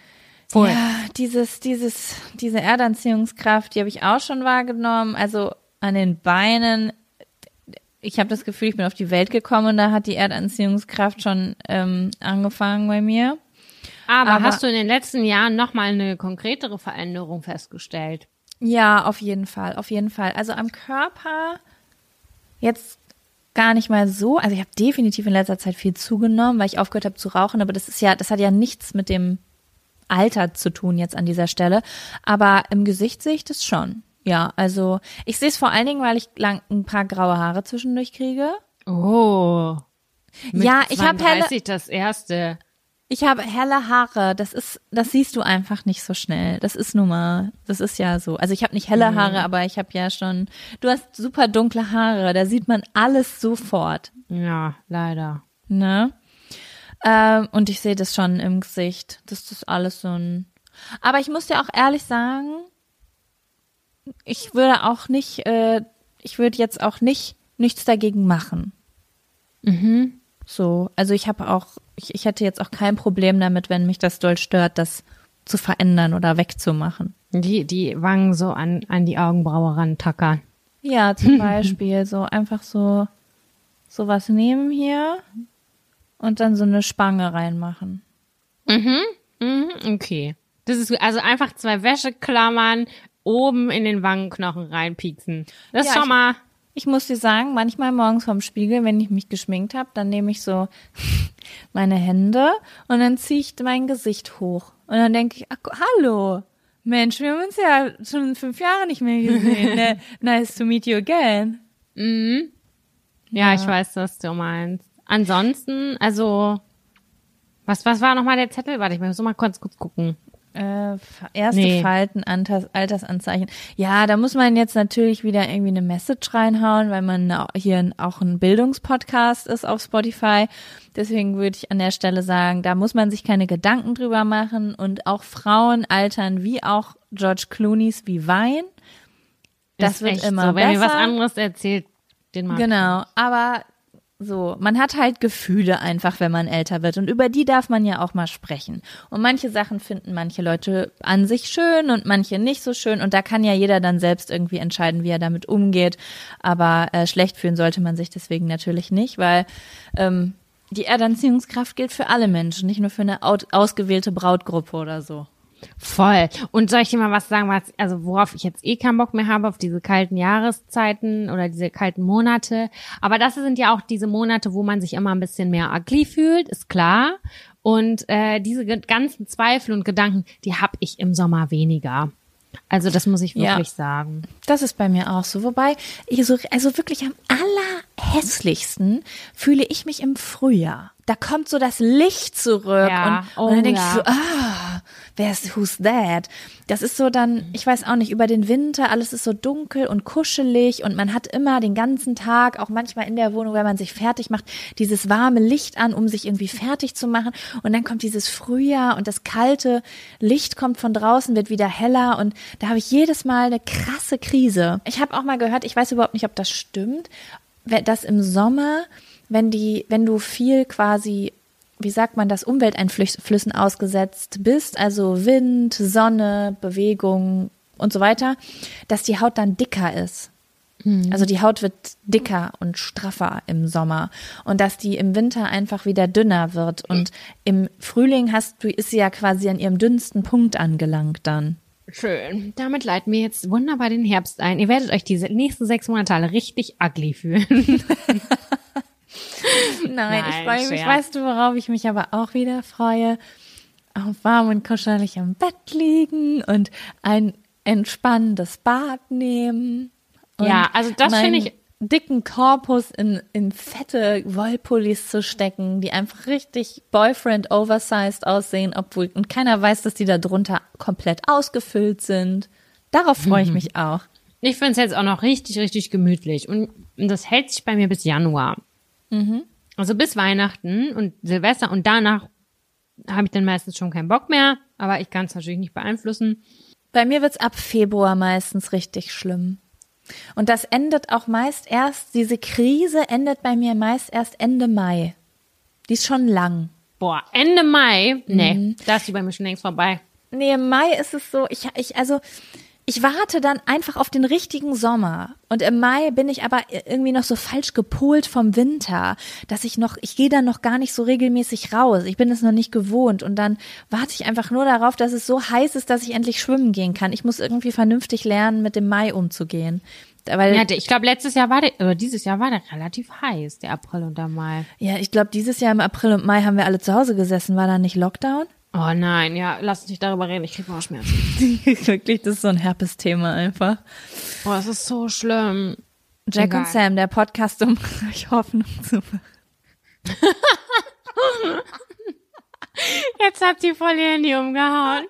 Voll. Ja, dieses, dieses, diese Erdanziehungskraft, die habe ich auch schon wahrgenommen. Also an den Beinen. Ich habe das Gefühl, ich bin auf die Welt gekommen und da hat die Erdanziehungskraft schon ähm, angefangen bei mir. Aber, Aber hast du in den letzten Jahren nochmal eine konkretere Veränderung festgestellt? Ja, auf jeden Fall, auf jeden Fall. Also am Körper jetzt gar nicht mal so. Also ich habe definitiv in letzter Zeit viel zugenommen, weil ich aufgehört habe zu rauchen. Aber das ist ja, das hat ja nichts mit dem Alter zu tun jetzt an dieser Stelle. Aber im Gesicht sehe ich das schon. Ja, also ich sehe es vor allen Dingen, weil ich lang ein paar graue Haare zwischendurch kriege. Oh. Mit Ja, ich habe helle, zweiunddreißig das erste. ich habe helle Haare. Das ist, das siehst du einfach nicht so schnell. Das ist nun mal, das ist ja so. Also ich habe nicht helle Haare, aber ich habe ja schon. Du hast super dunkle Haare. Da sieht man alles sofort. Ja, leider. Ne? Ähm, und ich sehe das schon im Gesicht. Das ist alles so ein. Aber ich muss dir auch ehrlich sagen, ich würde auch nicht, äh, ich würde jetzt auch nicht nichts dagegen machen. Mhm. So, also ich habe auch, ich, ich hätte jetzt auch kein Problem damit, wenn mich das doll stört, das zu verändern oder wegzumachen. Die, die Wangen so an, an die Augenbraue rantackern. Ja, zum Beispiel so einfach so sowas nehmen hier und dann so eine Spange reinmachen. Mhm. Mhm. Okay. Das ist also einfach zwei Wäscheklammern oben in den Wangenknochen reinpieksen. Das ist Ja, schon ich- mal. Ich muss dir sagen, manchmal morgens vorm Spiegel, wenn ich mich geschminkt habe, dann nehme ich so meine Hände und dann ziehe ich mein Gesicht hoch. Und dann denke ich, ach, hallo, Mensch, wir haben uns ja schon fünf Jahre nicht mehr gesehen. Ne? Nice to meet you again. Mhm. Ja, ich weiß, was du meinst. Ansonsten, also, was, was war nochmal der Zettel? Warte, ich muss noch mal kurz, kurz gucken. Äh, erste Nee. Falten, Alters, Altersanzeichen. Ja, da muss man jetzt natürlich wieder irgendwie eine Message reinhauen, weil man au- hier auch ein Bildungspodcast ist auf Spotify. Deswegen würde ich an der Stelle sagen, da muss man sich keine Gedanken drüber machen und auch Frauen altern wie auch George Clooney's wie Wein. Das Ist wird echt immer so. Wenn mir was besser. anderes erzählt, den mag Genau, aber so, man hat halt Gefühle einfach, wenn man älter wird und über die darf man ja auch mal sprechen. Und manche Sachen finden manche Leute an sich schön und manche nicht so schön und da kann ja jeder dann selbst irgendwie entscheiden, wie er damit umgeht. Aber äh, schlecht fühlen sollte man sich deswegen natürlich nicht, weil ähm, die Erdanziehungskraft gilt für alle Menschen, nicht nur für eine au- ausgewählte Brautgruppe oder so. Voll. Und soll ich dir mal was sagen, was, also worauf ich jetzt eh keinen Bock mehr habe, auf diese kalten Jahreszeiten oder diese kalten Monate. Aber das sind ja auch diese Monate, wo man sich immer ein bisschen mehr ugly fühlt, ist klar. Und äh, diese ge- ganzen Zweifel und Gedanken, die habe ich im Sommer weniger. Also das muss ich Ja. wirklich sagen. Das ist bei mir auch so. Wobei, ich so, also wirklich am allerhässlichsten fühle ich mich im Frühjahr. Da kommt so das Licht zurück Ja. und, und dann Oh, denke ja. ich so, ah, wer ist, who's that? Das ist so dann, ich weiß auch nicht, über den Winter, alles ist so dunkel und kuschelig und man hat immer den ganzen Tag, auch manchmal in der Wohnung, wenn man sich fertig macht, dieses warme Licht an, um sich irgendwie fertig zu machen und dann kommt dieses Frühjahr und das kalte Licht kommt von draußen, wird wieder heller und da habe ich jedes Mal eine krasse Krise. Ich habe auch mal gehört, ich weiß überhaupt nicht, ob das stimmt, dass im Sommer, wenn die, wenn du viel quasi, wie sagt man das, Umwelteinflüssen ausgesetzt bist, also Wind, Sonne, Bewegung und so weiter, dass die Haut dann dicker ist. Also die Haut wird dicker und straffer im Sommer und dass die im Winter einfach wieder dünner wird und im Frühling hast du, ist sie ja quasi an ihrem dünnsten Punkt angelangt dann. Schön. Damit leiten wir jetzt wunderbar den Herbst ein. Ihr werdet euch diese nächsten sechs Monate alle richtig ugly fühlen. Nein, Nein, ich freue mich. Scherz. Weißt du, worauf ich mich aber auch wieder freue? Auf warm und kuschelig im Bett liegen und ein entspannendes Bad nehmen. Und Ja, also das meinen finde ich- dicken Korpus in, in fette Wollpullis zu stecken, die einfach richtig Boyfriend oversized aussehen, obwohl und keiner weiß, dass die da drunter komplett ausgefüllt sind. Darauf freue ich mich auch. Ich finde es jetzt auch noch richtig, richtig gemütlich. Und das hält sich bei mir bis Januar. Also bis Weihnachten und Silvester. Und danach habe ich dann meistens schon keinen Bock mehr. Aber ich kann es natürlich nicht beeinflussen. Bei mir wird's ab Februar meistens richtig schlimm. Und das endet auch meist erst, diese Krise endet bei mir meist erst Ende Mai. Die ist schon lang. Boah, Ende Mai? Nee, da ist die bei mir schon längst vorbei. Nee, im Mai ist es so, ich, ich, also, ich warte dann einfach auf den richtigen Sommer. Und im Mai bin ich aber irgendwie noch so falsch gepolt vom Winter, dass ich noch, ich gehe dann noch gar nicht so regelmäßig raus. Ich bin es noch nicht gewohnt. Und dann warte ich einfach nur darauf, dass es so heiß ist, dass ich endlich schwimmen gehen kann. Ich muss irgendwie vernünftig lernen, mit dem Mai umzugehen. Weil, ja, ich glaube, letztes Jahr war der, oder dieses Jahr war der relativ heiß, der April und der Mai. Ja, ich glaube, dieses Jahr im April und Mai haben wir alle zu Hause gesessen. War da nicht Lockdown? Oh nein, ja, lass uns nicht darüber reden, ich krieg Bauchschmerzen. Wirklich, das ist so ein Herpes-Thema einfach. Boah, das ist so schlimm. Jack Egal. und Sam, der Podcast, um euch Hoffnung zu machen. Jetzt habt ihr voll ihr Handy umgehauen.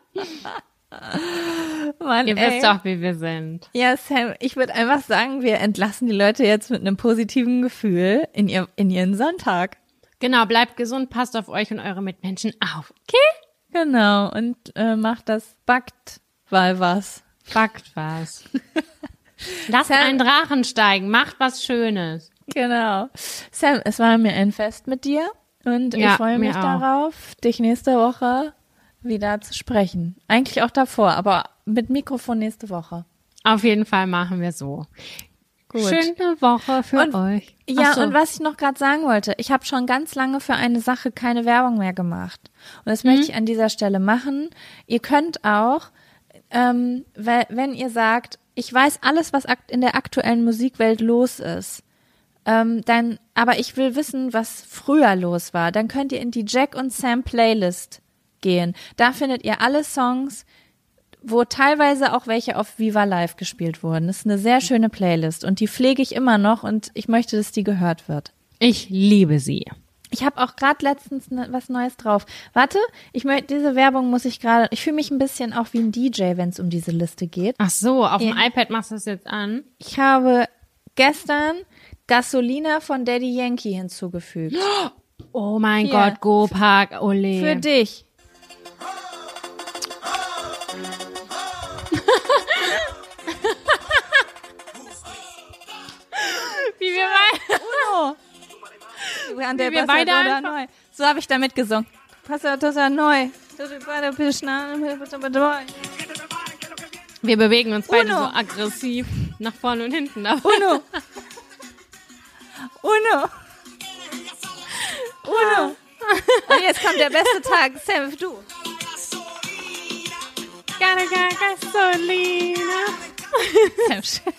Mann, Ihr ey. wisst doch, wie wir sind. Ja, Sam, ich würde einfach sagen, wir entlassen die Leute jetzt mit einem positiven Gefühl in, ihr, in ihren Sonntag. Genau, bleibt gesund, passt auf euch und eure Mitmenschen auf, okay? Genau, und äh, macht das, backt mal was. Backt was. Lasst Sam- einen Drachen steigen, macht was Schönes. Genau. Sam, es war mir ein Fest mit dir und Ja, ich freue mich mir auch. darauf, dich nächste Woche wieder zu sprechen. Eigentlich auch davor, aber mit Mikrofon nächste Woche. Auf jeden Fall machen wir so. Gut. Schöne Woche für Und- euch. Ja, Ach so. und was ich noch gerade sagen wollte, ich habe schon ganz lange für eine Sache keine Werbung mehr gemacht. Und das möchte ich an dieser Stelle machen. Ihr könnt auch, ähm, we- wenn ihr sagt, ich weiß alles, was akt- in der aktuellen Musikwelt los ist, ähm, dann, aber ich will wissen, was früher los war, dann könnt ihr in die Jack und Sam Playlist gehen. Da findet ihr alle Songs, wo teilweise auch welche auf Viva Live gespielt wurden. Das ist eine sehr schöne Playlist und die pflege ich immer noch und ich möchte, dass die gehört wird. Ich liebe sie. Ich habe auch gerade letztens ne, was Neues drauf. Warte, ich möchte diese Werbung muss ich gerade. Ich fühle mich ein bisschen auch wie ein D J, wenn es um diese Liste geht. Ach so, auf dem Ja. iPad machst du es jetzt an. Ich habe gestern Gasolina von Daddy Yankee hinzugefügt. Oh mein Hier. Gott, Go Park, ole. Für dich. Wie wir mal. Uno. An der Wie wir Bossa beide Nova einfach- neu. So habe ich damit gesungen. Passa Tosa neu. Wir bewegen uns beide Uno. so aggressiv nach vorne und hinten. Uno. Uno. Uno. Und jetzt kommt der beste Tag. Sam, du. Gasolina. Sam, sch-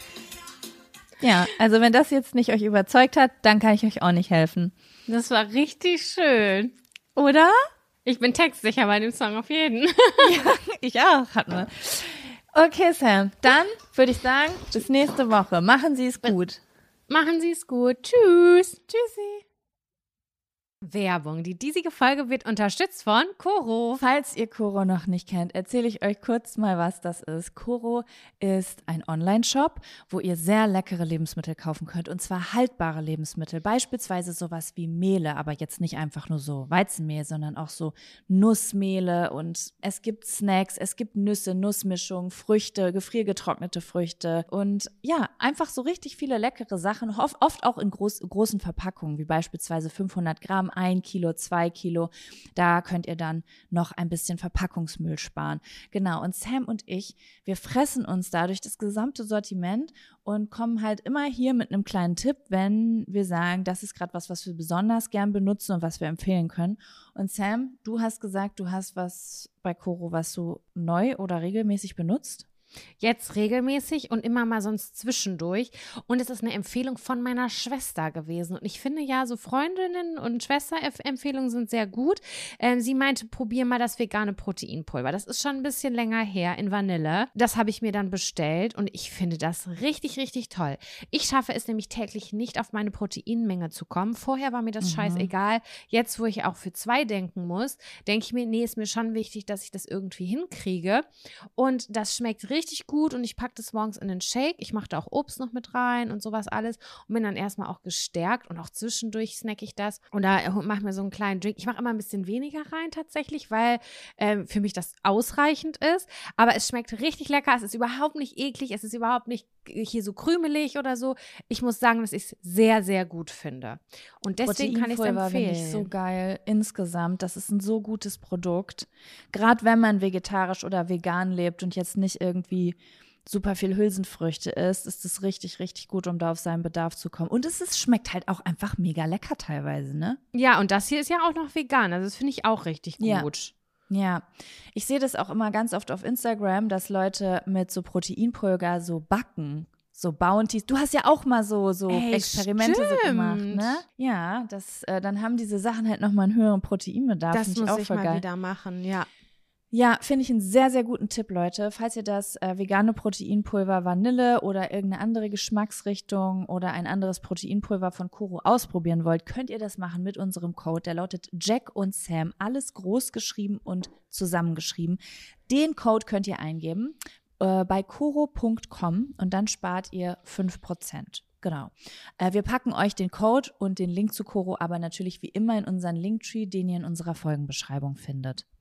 Ja, also wenn das jetzt nicht euch überzeugt hat, dann kann ich euch auch nicht helfen. Das war richtig schön. Oder? Ich bin textsicher bei dem Song auf jeden. Ich auch, hatten wir. Okay, Sam, dann würde ich sagen, bis nächste Woche. Machen Sie es gut. Machen Sie es gut. Tschüss. Tschüssi. Werbung. Die diesige Folge wird unterstützt von Koro. Falls ihr Koro noch nicht kennt, erzähle ich euch kurz mal, was das ist. Koro ist ein Online-Shop, wo ihr sehr leckere Lebensmittel kaufen könnt, und zwar haltbare Lebensmittel, beispielsweise sowas wie Mehle, aber jetzt nicht einfach nur so Weizenmehl, sondern auch so Nussmehle, und es gibt Snacks, es gibt Nüsse, Nussmischung, Früchte, gefriergetrocknete Früchte und ja, einfach so richtig viele leckere Sachen, oft auch in groß, großen Verpackungen, wie beispielsweise fünfhundert Gramm, ein Kilo, zwei Kilo. Da könnt ihr dann noch ein bisschen Verpackungsmüll sparen. Genau, und Sam und ich, wir fressen uns dadurch das gesamte Sortiment und kommen halt immer hier mit einem kleinen Tipp, wenn wir sagen, das ist gerade was, was wir besonders gern benutzen und was wir empfehlen können. Und Sam, du hast gesagt, du hast was bei Koro, was du neu oder regelmäßig benutzt? Jetzt regelmäßig und immer mal sonst zwischendurch. Und es ist eine Empfehlung von meiner Schwester gewesen. Und ich finde ja, so Freundinnen- und Schwester-Empfehlungen sind sehr gut. Ähm, sie meinte, probier mal das vegane Proteinpulver. Das ist schon ein bisschen länger her in Vanille. Das habe ich mir dann bestellt und ich finde das richtig, richtig toll. Ich schaffe es nämlich täglich nicht, auf meine Proteinmenge zu kommen. Vorher war mir das Mhm. scheißegal. Jetzt, wo ich auch für zwei denken muss, denke ich mir, nee, ist mir schon wichtig, dass ich das irgendwie hinkriege. Und das schmeckt richtig gut und ich packe das morgens in den Shake. Ich mache da auch Obst noch mit rein und sowas alles und bin dann erstmal auch gestärkt und auch zwischendurch snacke ich das und da mache mir so einen kleinen Drink. Ich mache immer ein bisschen weniger rein tatsächlich, weil ähm, für mich das ausreichend ist, aber es schmeckt richtig lecker. Es ist überhaupt nicht eklig, es ist überhaupt nicht hier so krümelig oder so. Ich muss sagen, dass ich es sehr, sehr gut finde. Und deswegen kann ich es empfehlen. Finde ich so geil insgesamt. Das ist ein so gutes Produkt. Gerade wenn man vegetarisch oder vegan lebt und jetzt nicht irgendwie super viel Hülsenfrüchte isst, ist es richtig, richtig gut, um da auf seinen Bedarf zu kommen. Und es ist, schmeckt halt auch einfach mega lecker teilweise, ne? Ja, und das hier ist ja auch noch vegan. Also das finde ich auch richtig gut. Ja. Ja, ich sehe das auch immer ganz oft auf Instagram, dass Leute mit so Proteinpulver so backen, so Bounties. Du hast ja auch mal so so Ey, Experimente so stimmt. gemacht, ne? Ja, das äh, dann haben diese Sachen halt nochmal einen höheren Proteinbedarf. Das Find ich muss auch ich voll mal geil. wieder machen, ja. Ja, finde ich einen sehr, sehr guten Tipp, Leute. Falls ihr das äh, vegane Proteinpulver Vanille oder irgendeine andere Geschmacksrichtung oder ein anderes Proteinpulver von Koro ausprobieren wollt, könnt ihr das machen mit unserem Code. Der lautet Jack und Sam, alles groß geschrieben und zusammengeschrieben. Den Code könnt ihr eingeben äh, bei koro punkt com und dann spart ihr fünf Prozent. Genau. Äh, wir packen euch den Code und den Link zu Koro aber natürlich wie immer in unseren Linktree, den ihr in unserer Folgenbeschreibung findet.